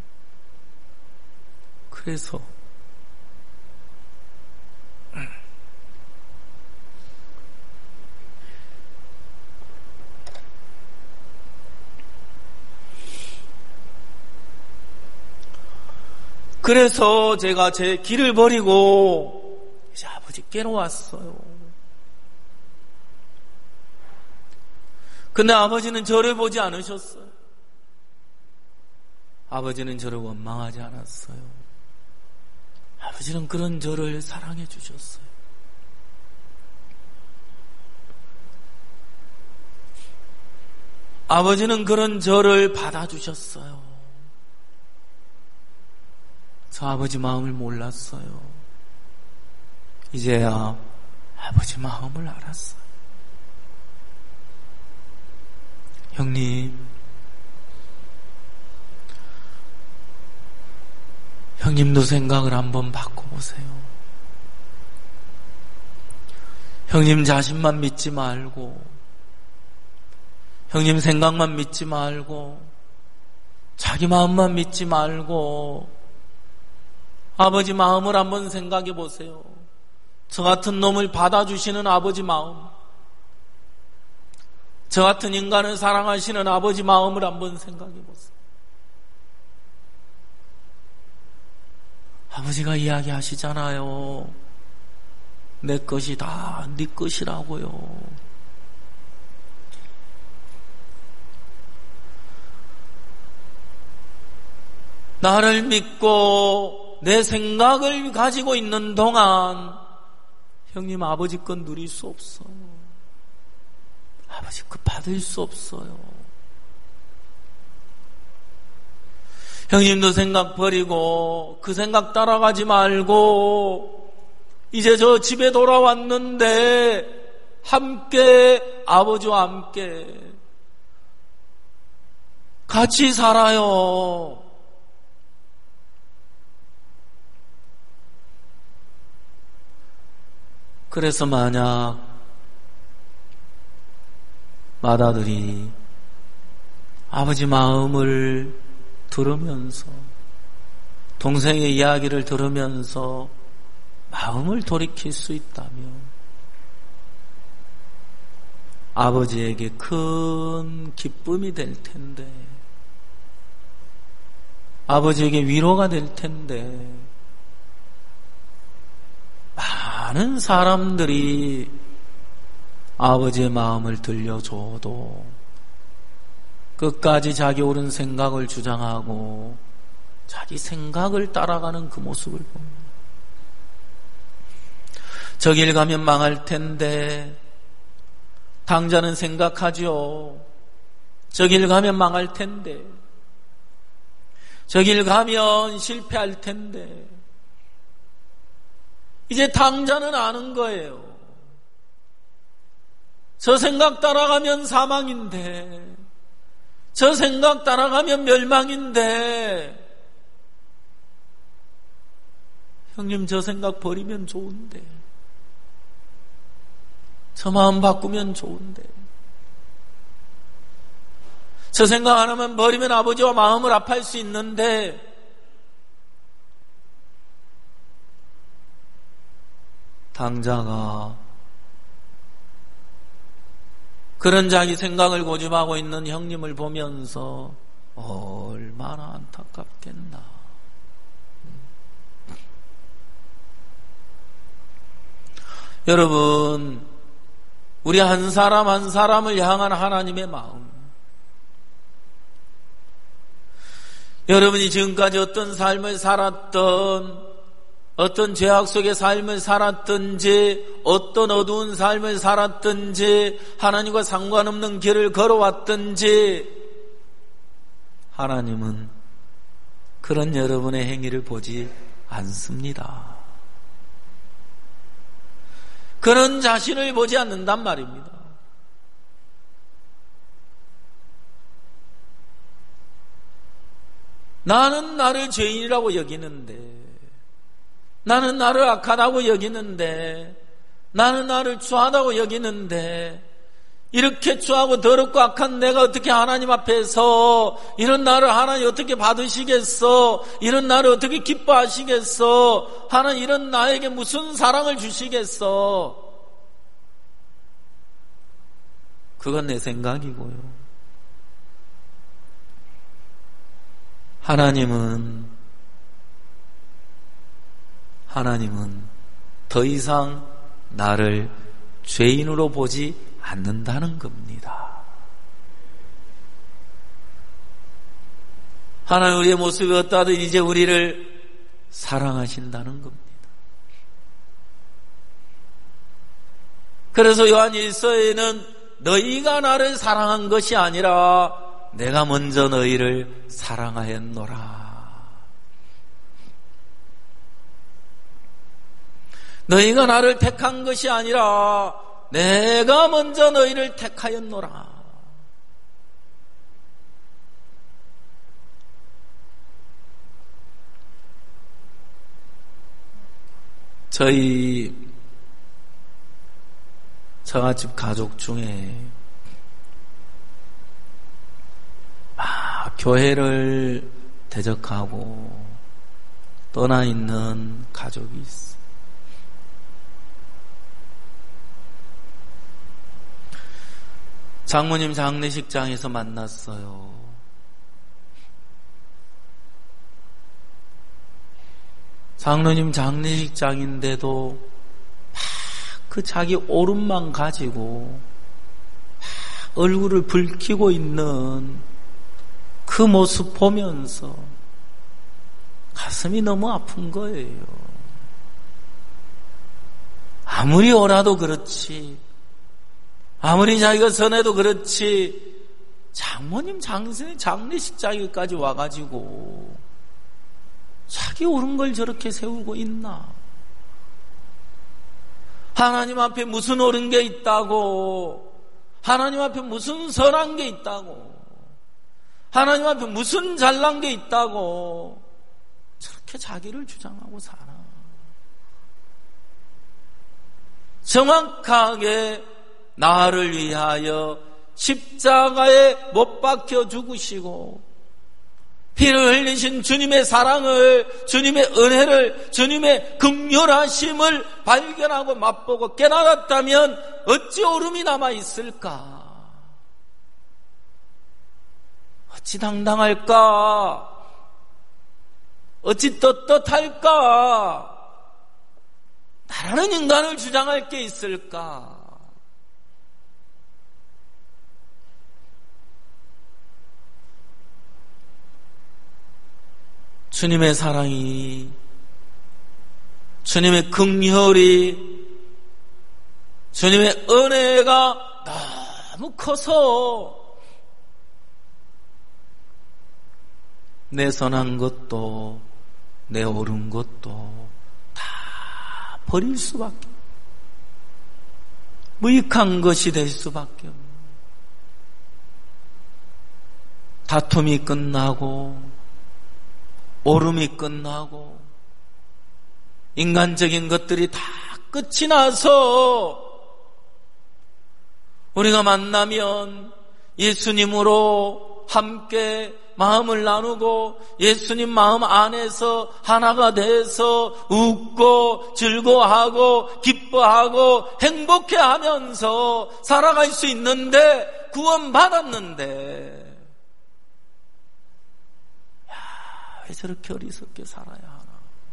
그래서 그래서 제가 제 길을 버리고 이제 아버지께로 왔어요. 근데 아버지는 저를 보지 않으셨어요. 아버지는 저를 원망하지 않았어요. 아버지는 그런 저를 사랑해 주셨어요. 아버지는 그런 저를 받아주셨어요. 저 아버지 마음을 몰랐어요. 이제야 아버지 마음을 알았어요. 형님, 형님도 생각을 한번 바꿔보세요. 형님 자신만 믿지 말고, 형님 생각만 믿지 말고, 자기 마음만 믿지 말고, 아버지 마음을 한번 생각해 보세요. 저 같은 놈을 받아주시는 아버지 마음, 저 같은 인간을 사랑하시는 아버지 마음을 한번 생각해 보세요. 아버지가 이야기하시잖아요. 내 것이 다 네 것이라고요. 나를 믿고 내 생각을 가지고 있는 동안 형님 아버지 건 누릴 수 없어요. 아버지 거 받을 수 없어요. 형님도 생각 버리고 그 생각 따라가지 말고 이제 저 집에 돌아왔는데 함께 아버지와 함께 같이 살아요. 그래서 만약 맏아들이 아버지 마음을 들으면서 동생의 이야기를 들으면서 마음을 돌이킬 수 있다면 아버지에게 큰 기쁨이 될 텐데, 아버지에게 위로가 될 텐데, 많은 사람들이 아버지의 마음을 들려줘도 끝까지 자기 옳은 생각을 주장하고 자기 생각을 따라가는 그 모습을 봅니다. 저 길 가면 망할 텐데 당자는 생각하죠. 저 길 가면 망할 텐데, 저 길 가면 실패할 텐데, 이제 당자는 아는 거예요. 저 생각 따라가면 사망인데, 저 생각 따라가면 멸망인데, 형님 저 생각 버리면 좋은데, 저 마음 바꾸면 좋은데, 저 생각 하나만 버리면 아버지와 마음을 아파할 수 있는데, 당자가 그런 자기 생각을 고집하고 있는 형님을 보면서 얼마나 안타깝겠나. 여러분, 우리 한 사람 한 사람을 향한 하나님의 마음, 여러분이 지금까지 어떤 삶을 살았던, 어떤 죄악 속의 삶을 살았든지, 어떤 어두운 삶을 살았든지, 하나님과 상관없는 길을 걸어왔든지, 하나님은 그런 여러분의 행위를 보지 않습니다. 그런 자신을 보지 않는단 말입니다. 나는 나를 죄인이라고 여기는데, 나는 나를 악하다고 여기는데, 나는 나를 추하다고 여기는데, 이렇게 추하고 더럽고 악한 내가 어떻게 하나님 앞에서 이런 나를 하나님 어떻게 받으시겠어? 이런 나를 어떻게 기뻐하시겠어? 하나님 이런 나에게 무슨 사랑을 주시겠어? 그건 내 생각이고요. 하나님은 하나님은 더 이상 나를 죄인으로 보지 않는다는 겁니다. 하나님 우리의 모습이 어떠하든 이제 우리를 사랑하신다는 겁니다. 그래서 요한 일서에는 너희가 나를 사랑한 것이 아니라 내가 먼저 너희를 사랑하였노라. 너희가 나를 택한 것이 아니라 내가 먼저 너희를 택하였노라. 저희 처갓집 가족 중에 막 교회를 대적하고 떠나 있는 가족이 있어. 장모님 장례식장에서 만났어요. 장로님 장례식장인데도 막 그 자기 오름만 가지고 막 얼굴을 붉히고 있는 그 모습 보면서 가슴이 너무 아픈 거예요. 아무리 오라도 그렇지, 아무리 자기가 선해도 그렇지, 장모님 장례, 장례식장에까지 와가지고 자기 옳은 걸 저렇게 세우고 있나? 하나님 앞에 무슨 옳은 게 있다고, 하나님 앞에 무슨 선한 게 있다고, 하나님 앞에 무슨 잘난 게 있다고 저렇게 자기를 주장하고 살아. 정확하게 나를 위하여 십자가에 못 박혀 죽으시고 피를 흘리신 주님의 사랑을, 주님의 은혜를, 주님의 긍휼하심을 발견하고 맛보고 깨달았다면 어찌 오름이 남아있을까? 어찌 당당할까? 어찌 떳떳할까? 나라는 인간을 주장할 게 있을까? 주님의 사랑이, 주님의 긍휼이, 주님의 은혜가 너무 커서 내 선한 것도 내 옳은 것도 다 버릴 수밖에, 무익한 것이 될 수밖에 없는, 다툼이 끝나고 오름이 끝나고 인간적인 것들이 다 끝이 나서 우리가 만나면 예수님으로 함께 마음을 나누고 예수님 마음 안에서 하나가 돼서 웃고 즐거워하고 기뻐하고 행복해하면서 살아갈 수 있는데, 구원받았는데 왜 저렇게 어리석게 살아야 하나?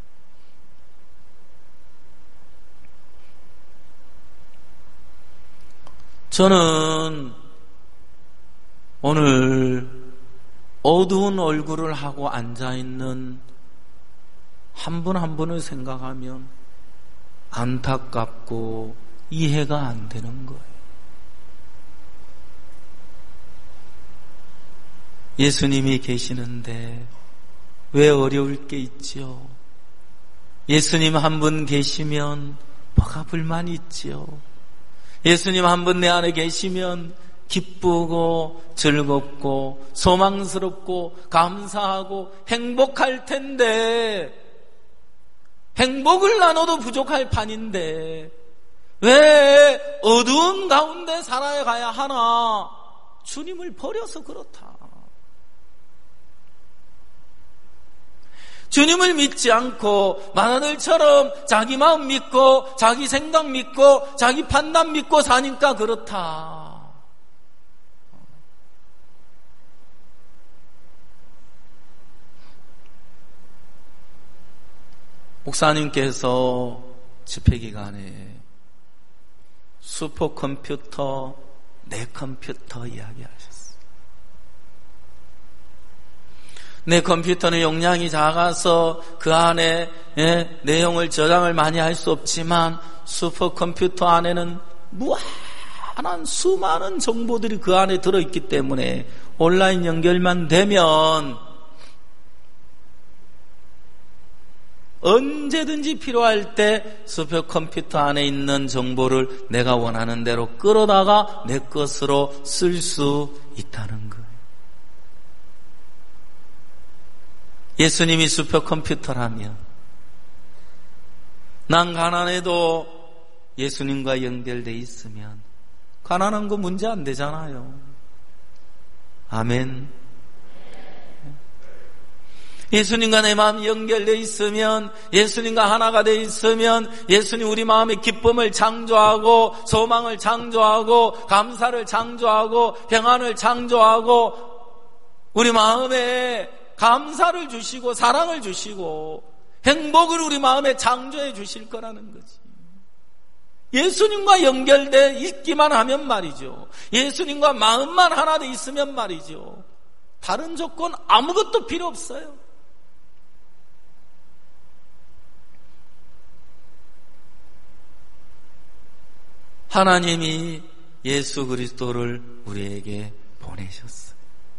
저는 오늘 어두운 얼굴을 하고 앉아있는 한 분 한 분을 생각하면 안타깝고 이해가 안 되는 거예요. 예수님이 계시는데 왜 어려울 게 있지요? 예수님 한 분 계시면 뭐가 불만이 있지요? 예수님 한 분 내 안에 계시면 기쁘고 즐겁고 소망스럽고 감사하고 행복할 텐데, 행복을 나눠도 부족할 판인데 왜 어두운 가운데 살아가야 하나? 주님을 버려서 그렇다. 주님을 믿지 않고 만화들처럼 자기 마음 믿고 자기 생각 믿고 자기 판단 믿고 사니까 그렇다. 목사님께서 집회 기간에 슈퍼컴퓨터, 내 컴퓨터 이야기하셨어요. 내 컴퓨터는 용량이 작아서 그 안에 예, 내용을 저장을 많이 할 수 없지만 슈퍼컴퓨터 안에는 무한한 수많은 정보들이 그 안에 들어있기 때문에 온라인 연결만 되면 언제든지 필요할 때 슈퍼컴퓨터 안에 있는 정보를 내가 원하는 대로 끌어다가 내 것으로 쓸 수 있다는 거예요. 예수님이 슈퍼컴퓨터라면 난 가난해도 예수님과 연결되어 있으면 가난한 거 문제 안 되잖아요. 아멘. 예수님과 내 마음이 연결되어 있으면, 예수님과 하나가 되어 있으면 예수님 우리 마음에 기쁨을 창조하고 소망을 창조하고 감사를 창조하고 평안을 창조하고 우리 마음에 감사를 주시고 사랑을 주시고 행복을 우리 마음에 창조해 주실 거라는 거지. 예수님과 연결돼 있기만 하면 말이죠. 예수님과 마음만 하나 돼 있으면 말이죠. 다른 조건 아무것도 필요 없어요. 하나님이 예수 그리스도를 우리에게 보내셨어요.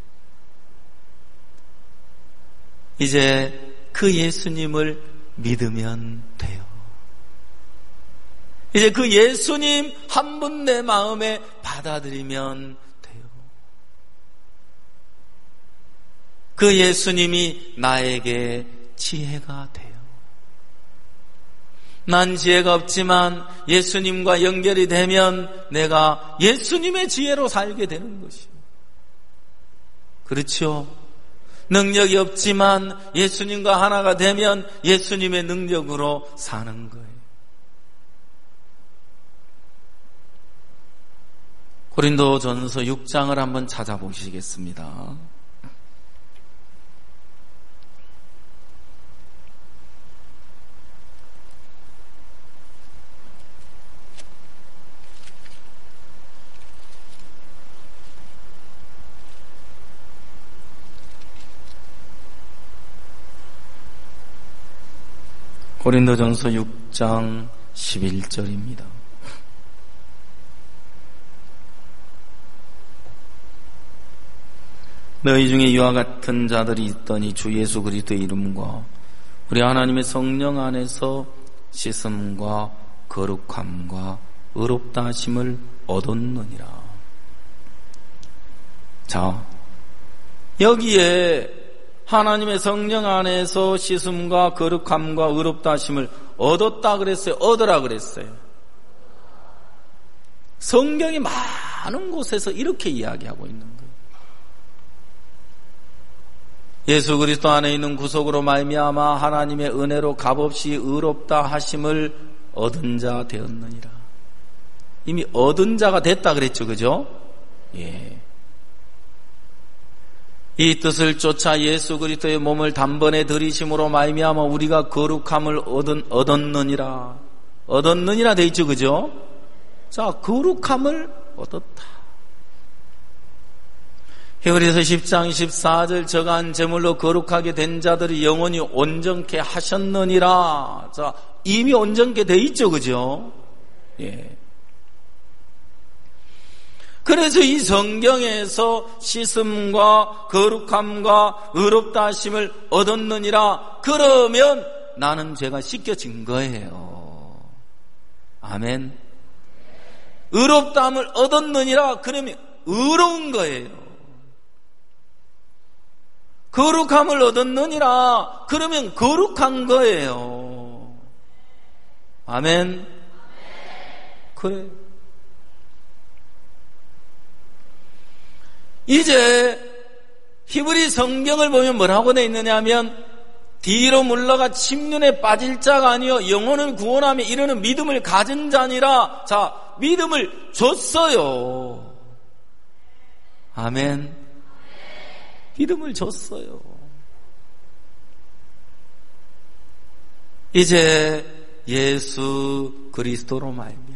이제 그 예수님을 믿으면 돼요. 이제 그 예수님 한 분 내 마음에 받아들이면 돼요. 그 예수님이 나에게 지혜가 돼요. 난 지혜가 없지만 예수님과 연결이 되면 내가 예수님의 지혜로 살게 되는 것이요. 그렇죠? 능력이 없지만 예수님과 하나가 되면 예수님의 능력으로 사는 거예요. 고린도전서 육 장을 한번 찾아보시겠습니다. 고린도전서 육 장 십일 절입니다. 너희 중에 이와 같은 자들이 있더니 주 예수 그리스도의 이름과 우리 하나님의 성령 안에서 씻음과 거룩함과 의롭다 하심을 얻었느니라. 자, 여기에 하나님의 성령 안에서 씻음과 거룩함과 의롭다 하심을 얻었다 그랬어요? 얻으라 그랬어요? 성경이 많은 곳에서 이렇게 이야기하고 있는 거예요. 예수 그리스도 안에 있는 구속으로 말미암아 하나님의 은혜로 값없이 의롭다 하심을 얻은 자 되었느니라. 이미 얻은 자가 됐다 그랬죠, 그죠? 예. 이 뜻을 쫓아 예수 그리스도의 몸을 단번에 들이심으로 말미암아 우리가 거룩함을 얻은, 얻었느니라. 얻었느니라 돼 있죠, 그죠? 자, 거룩함을 얻었다. 히브리서 십 장 십사 절 저간 제물로 거룩하게 된 자들이 영원히 온전케 하셨느니라. 자, 이미 온전케 돼 있죠, 그죠? 예. 그래서 이 성경에서 씻음과 거룩함과 의롭다 하심을 얻었느니라. 그러면 나는 죄가 씻겨진 거예요. 아멘. 의롭다함을 얻었느니라. 그러면 의로운 거예요. 거룩함을 얻었느니라. 그러면 거룩한 거예요. 아멘. 그래. 이제 히브리 성경을 보면 뭐라고 되어 있느냐 하면 뒤로 물러가 침륜에 빠질 자가 아니요 영혼을 구원하며 이르는 믿음을 가진 자니라. 자, 믿음을 줬어요. 아멘. 믿음을 줬어요. 이제 예수 그리스도로 말미암아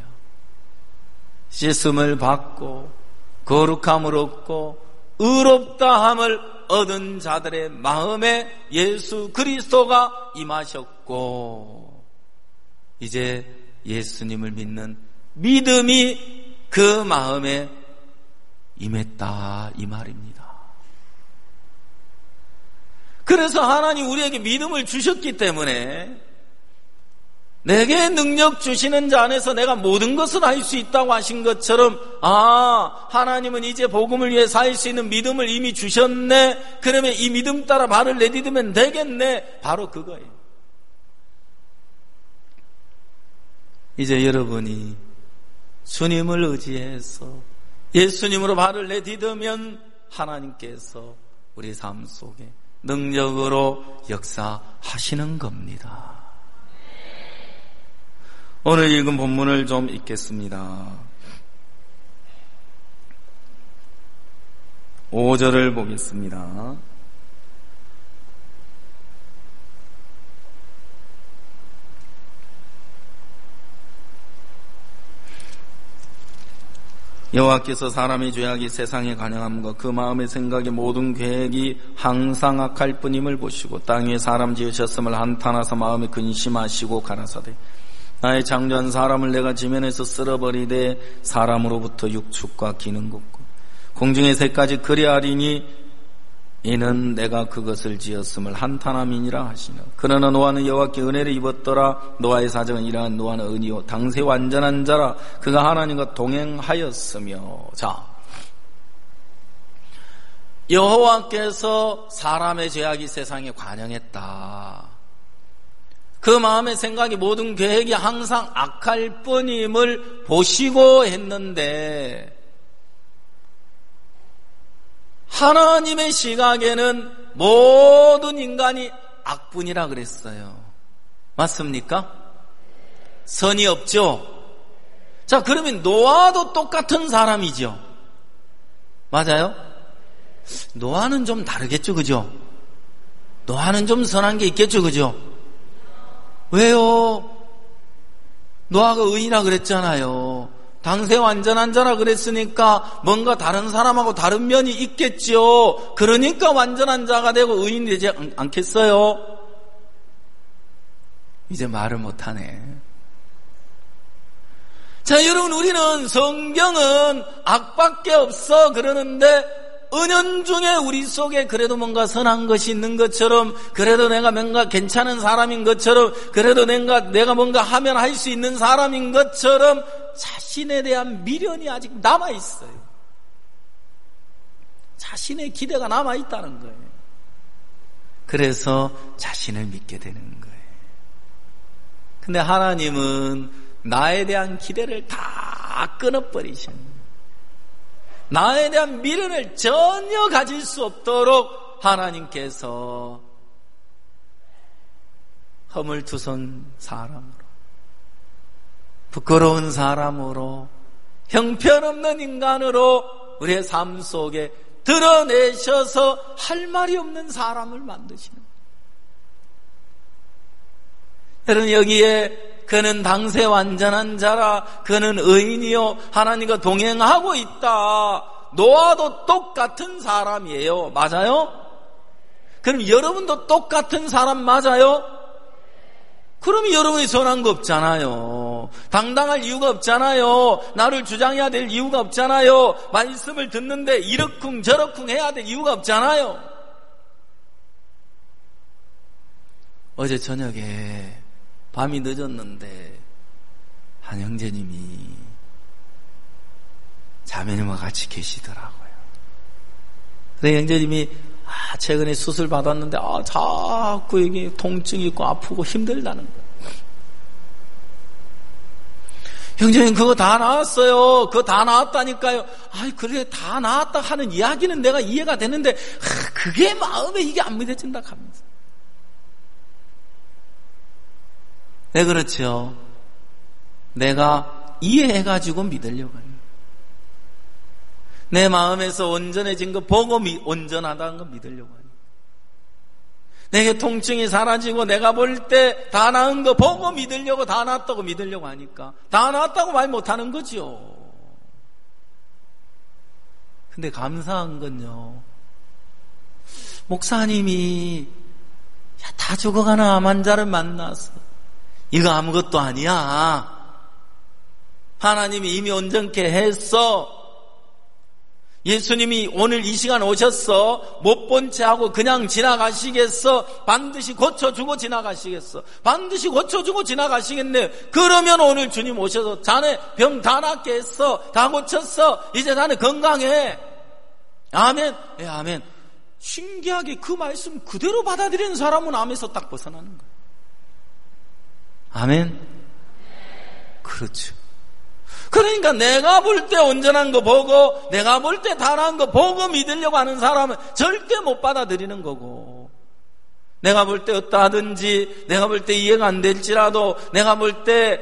씻음을 받고 거룩함을 얻고 의롭다함을 얻은 자들의 마음에 예수 그리스도가 임하셨고 이제 예수님을 믿는 믿음이 그 마음에 임했다 이 말입니다. 그래서 하나님 우리에게 믿음을 주셨기 때문에 내게 능력 주시는 자 안에서 내가 모든 것을 할 수 있다고 하신 것처럼 아 하나님은 이제 복음을 위해 살 수 있는 믿음을 이미 주셨네. 그러면 이 믿음 따라 발을 내디디면 되겠네. 바로 그거예요. 이제 여러분이 주님을 의지해서 예수님으로 발을 내디디면 하나님께서 우리 삶 속에 능력으로 역사하시는 겁니다. 오늘 읽은 본문을 좀 읽겠습니다. 오 절을 보겠습니다. 여호와께서 사람의 죄악이 세상에 관영함과 그 마음의 생각의 모든 계획이 항상 악할 뿐임을 보시고 땅 위에 사람 지으셨음을 한탄하사 마음에 근심하시고 가라사대 나의 창조한 사람을 내가 지면에서 쓸어버리되 사람으로부터 육축과 기능 굽고 공중의 새까지 그리하리니 이는 내가 그것을 지었음을 한탄함이니라 하시나 그러나 노아는 여호와께 은혜를 입었더라. 노아의 사정은 이러한 노아는 은이요 당세 완전한 자라 그가 하나님과 동행하였으며 자 여호와께서 사람의 죄악이 세상에 관영했다. 그 마음의 생각이 모든 계획이 항상 악할 뿐임을 보시고 했는데 하나님의 시각에는 모든 인간이 악뿐이라 그랬어요. 맞습니까? 선이 없죠? 자, 그러면 노아도 똑같은 사람이죠? 맞아요? 노아는 좀 다르겠죠, 그죠? 노아는 좀 선한 게 있겠죠, 그죠? 왜요? 노아가 의인이라 그랬잖아요. 당세 완전한 자라 그랬으니까 뭔가 다른 사람하고 다른 면이 있겠죠. 그러니까 완전한 자가 되고 의인이 되지 않겠어요? 이제 말을 못하네. 자, 여러분 우리는 성경은 악밖에 없어 그러는데 은연중에 우리 속에 그래도 뭔가 선한 것이 있는 것처럼 그래도 내가 뭔가 괜찮은 사람인 것처럼 그래도 내가, 내가 뭔가 하면 할 수 있는 사람인 것처럼 자신에 대한 미련이 아직 남아있어요. 자신의 기대가 남아있다는 거예요. 그래서 자신을 믿게 되는 거예요. 근데 하나님은 나에 대한 기대를 다 끊어버리셨어요. 나에 대한 미련을 전혀 가질 수 없도록 하나님께서 허물투성 사람으로 부끄러운 사람으로 형편없는 인간으로 우리의 삶 속에 드러내셔서 할 말이 없는 사람을 만드시는 거예요. 여러분 여기에 그는 당세 완전한 자라 그는 의인이요 하나님과 동행하고 있다. 노아도 똑같은 사람이에요. 맞아요? 그럼 여러분도 똑같은 사람 맞아요? 그럼 여러분이 선한 거 없잖아요. 당당할 이유가 없잖아요. 나를 주장해야 될 이유가 없잖아요. 말씀을 듣는데 이러쿵 저러쿵 해야 될 이유가 없잖아요. 어제 저녁에 밤이 늦었는데 한 형제님이 자매님과 같이 계시더라고요. 그래서 형제님이 아, 최근에 수술 받았는데 아, 자꾸 이게 통증이 있고 아프고 힘들다는 거예요. 형제님 그거 다 나았어요. 그거 다 나았다니까요. 아이 그래 다 나았다 하는 이야기는 내가 이해가 되는데 아, 그게 마음에 이게 안 믿어진다 하면서. 네, 그렇죠. 내가 이해해가지고 믿으려고 해요. 내 마음에서 온전해진 거 보고 미, 온전하다는 거 믿으려고 해요. 내게 통증이 사라지고 내가 볼 때 다 나은 거 보고 믿으려고 다 나았다고 믿으려고 하니까 다 나았다고 말 못하는 거죠. 근데 감사한 건요. 목사님이 야, 다 죽어가는 암 환자를 만나서 이거 아무것도 아니야. 하나님이 이미 온전케 했어. 예수님이 오늘 이 시간 오셨어. 못 본 채 하고 그냥 지나가시겠어? 반드시 고쳐주고 지나가시겠어? 반드시 고쳐주고 지나가시겠네. 그러면 오늘 주님 오셔서 자네 병 다 낫게 했어. 다 고쳤어. 이제 자네 건강해. 아멘. 예, 아멘. 신기하게 그 말씀 그대로 받아들이는 사람은 암에서 딱 벗어나는 거예요. 아멘. 그렇죠. 그러니까 내가 볼 때 온전한 거 보고 내가 볼 때 다 나은 거 보고 믿으려고 하는 사람은 절대 못 받아들이는 거고, 내가 볼 때 어떠하든지 내가 볼 때 이해가 안 될지라도 내가 볼 때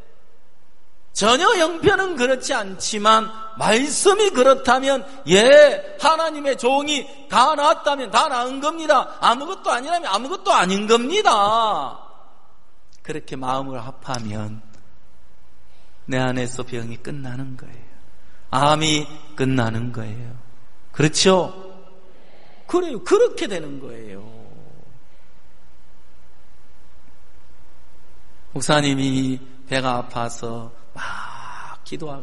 전혀 형편은 그렇지 않지만 말씀이 그렇다면 예, 하나님의 종이 다 나았다면 다 나은 겁니다. 아무것도 아니라면 아무것도 아닌 겁니다. 그렇게 마음을 합하면 내 안에서 병이 끝나는 거예요. 암이 끝나는 거예요. 그렇죠? 그래요. 그렇게 되는 거예요. 목사님이 배가 아파서 막 기도하고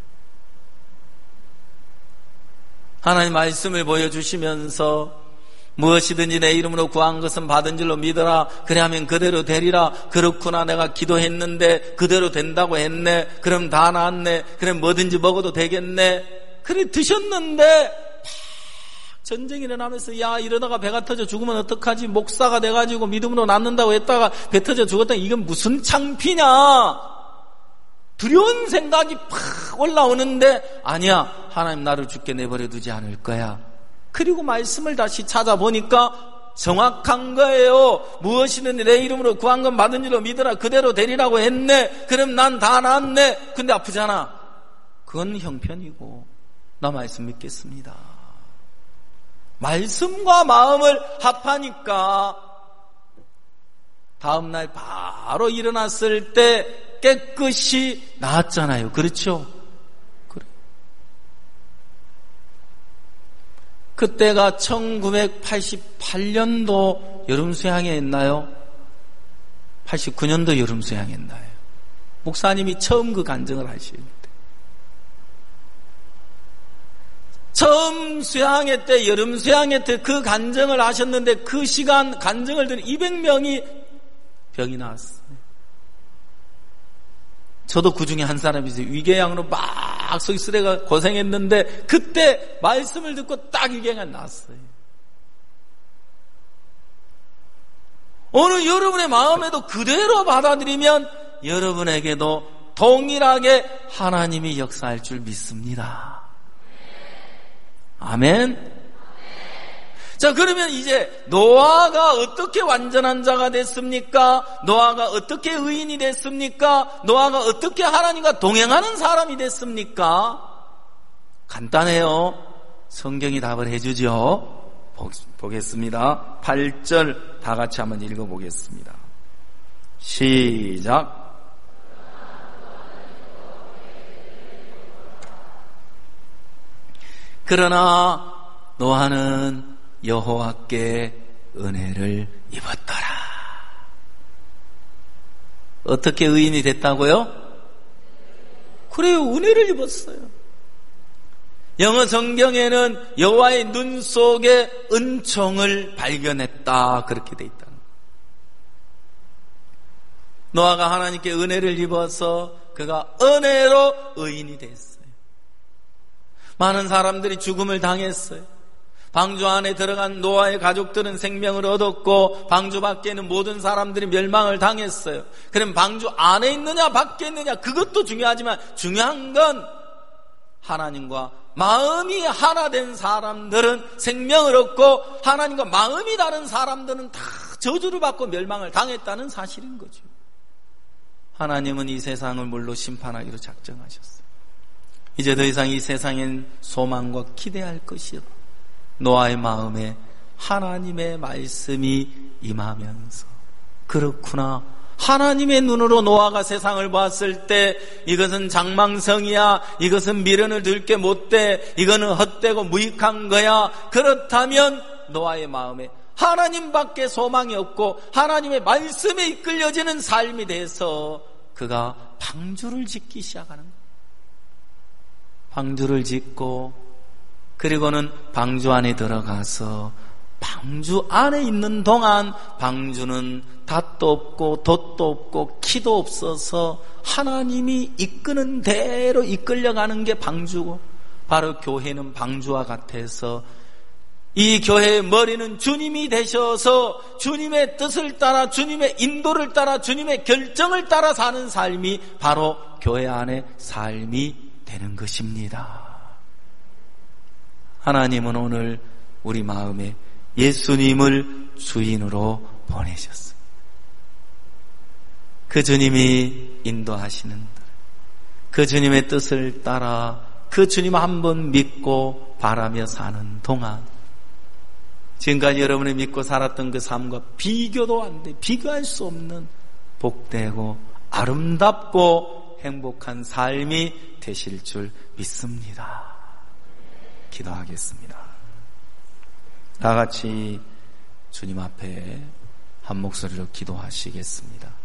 하나님 말씀을 보여주시면서 무엇이든지 내 이름으로 구한 것은 받은 줄로 믿어라. 그래 하면 그대로 되리라. 그렇구나, 내가 기도했는데 그대로 된다고 했네. 그럼 다 나았네. 그럼 뭐든지 먹어도 되겠네. 그래 드셨는데 막 전쟁이 일어나면서 야, 이러다가 배가 터져 죽으면 어떡하지? 목사가 돼가지고 믿음으로 낫는다고 했다가 배 터져 죽었다. 이건 무슨 창피냐? 두려운 생각이 팍 올라오는데 아니야, 하나님 나를 죽게 내버려 두지 않을 거야. 그리고 말씀을 다시 찾아보니까 정확한 거예요. 무엇이든 내 이름으로 구한 건 받은 줄로 믿어라. 그대로 되리라고 했네. 그럼 난 다 나았네. 근데 아프잖아. 그건 형편이고 나 말씀 믿겠습니다. 말씀과 마음을 합하니까 다음날 바로 일어났을 때 깨끗이 나았잖아요. 그렇죠? 그래. 그때가 천구백팔십팔 년도 여름 수양회 했나요? 팔십구 년도 여름 수양회 했나요? 목사님이 처음 그 간증을 하시는데 처음 수양회 때, 여름 수양회 때 그 간증을 하셨는데 그 시간 간증을 들은 이백 명이 병이 나왔어요. 저도 그 중에 한 사람이세요. 위궤양으로 막 서 있으래가 고생했는데 그때 말씀을 듣고 딱 위궤양이 나왔어요. 오늘 여러분의 마음에도 그대로 받아들이면 여러분에게도 동일하게 하나님이 역사할 줄 믿습니다. 아멘. 자, 그러면 이제 노아가 어떻게 완전한 자가 됐습니까? 노아가 어떻게 의인이 됐습니까? 노아가 어떻게 하나님과 동행하는 사람이 됐습니까? 간단해요. 성경이 답을 해주죠. 보겠습니다. 팔 절 다 같이 한번 읽어보겠습니다. 시작. 그러나 노아는 여호와께 은혜를 입었더라. 어떻게 의인이 됐다고요? 그래요, 은혜를 입었어요. 영어 성경에는 여호와의 눈 속에 은총을 발견했다, 그렇게 돼 있다. 노아가 하나님께 은혜를 입어서 그가 은혜로 의인이 됐어요. 많은 사람들이 죽음을 당했어요. 방주 안에 들어간 노아의 가족들은 생명을 얻었고 방주 밖에 있는 모든 사람들이 멸망을 당했어요. 그럼 방주 안에 있느냐 밖에 있느냐 그것도 중요하지만 중요한 건 하나님과 마음이 하나 된 사람들은 생명을 얻고 하나님과 마음이 다른 사람들은 다 저주를 받고 멸망을 당했다는 사실인 거죠. 하나님은 이 세상을 물로 심판하기로 작정하셨어요. 이제 더 이상 이 세상엔 소망과 기대할 것이 없다. 노아의 마음에 하나님의 말씀이 임하면서 그렇구나, 하나님의 눈으로 노아가 세상을 봤을 때 이것은 장망성이야, 이것은 미련을 들게 못돼, 이거는 헛되고 무익한 거야. 그렇다면 노아의 마음에 하나님밖에 소망이 없고 하나님의 말씀에 이끌려지는 삶이 돼서 그가 방주를 짓기 시작하는 거예요. 방주를 짓고 그리고는 방주 안에 들어가서 방주 안에 있는 동안 방주는 닷도 없고 돛도 없고 키도 없어서 하나님이 이끄는 대로 이끌려가는 게 방주고, 바로 교회는 방주와 같아서 이 교회의 머리는 주님이 되셔서 주님의 뜻을 따라 주님의 인도를 따라 주님의 결정을 따라 사는 삶이 바로 교회 안의 삶이 되는 것입니다. 하나님은 오늘 우리 마음에 예수님을 주인으로 보내셨습니다. 그 주님이 인도하시는 그 주님의 뜻을 따라 그 주님 한 번 믿고 바라며 사는 동안 지금까지 여러분이 믿고 살았던 그 삶과 비교도 안 돼, 비교할 수 없는 복되고 아름답고 행복한 삶이 되실 줄 믿습니다. 기도하겠습니다. 다 같이 주님 앞에 한 목소리로 기도하시겠습니다.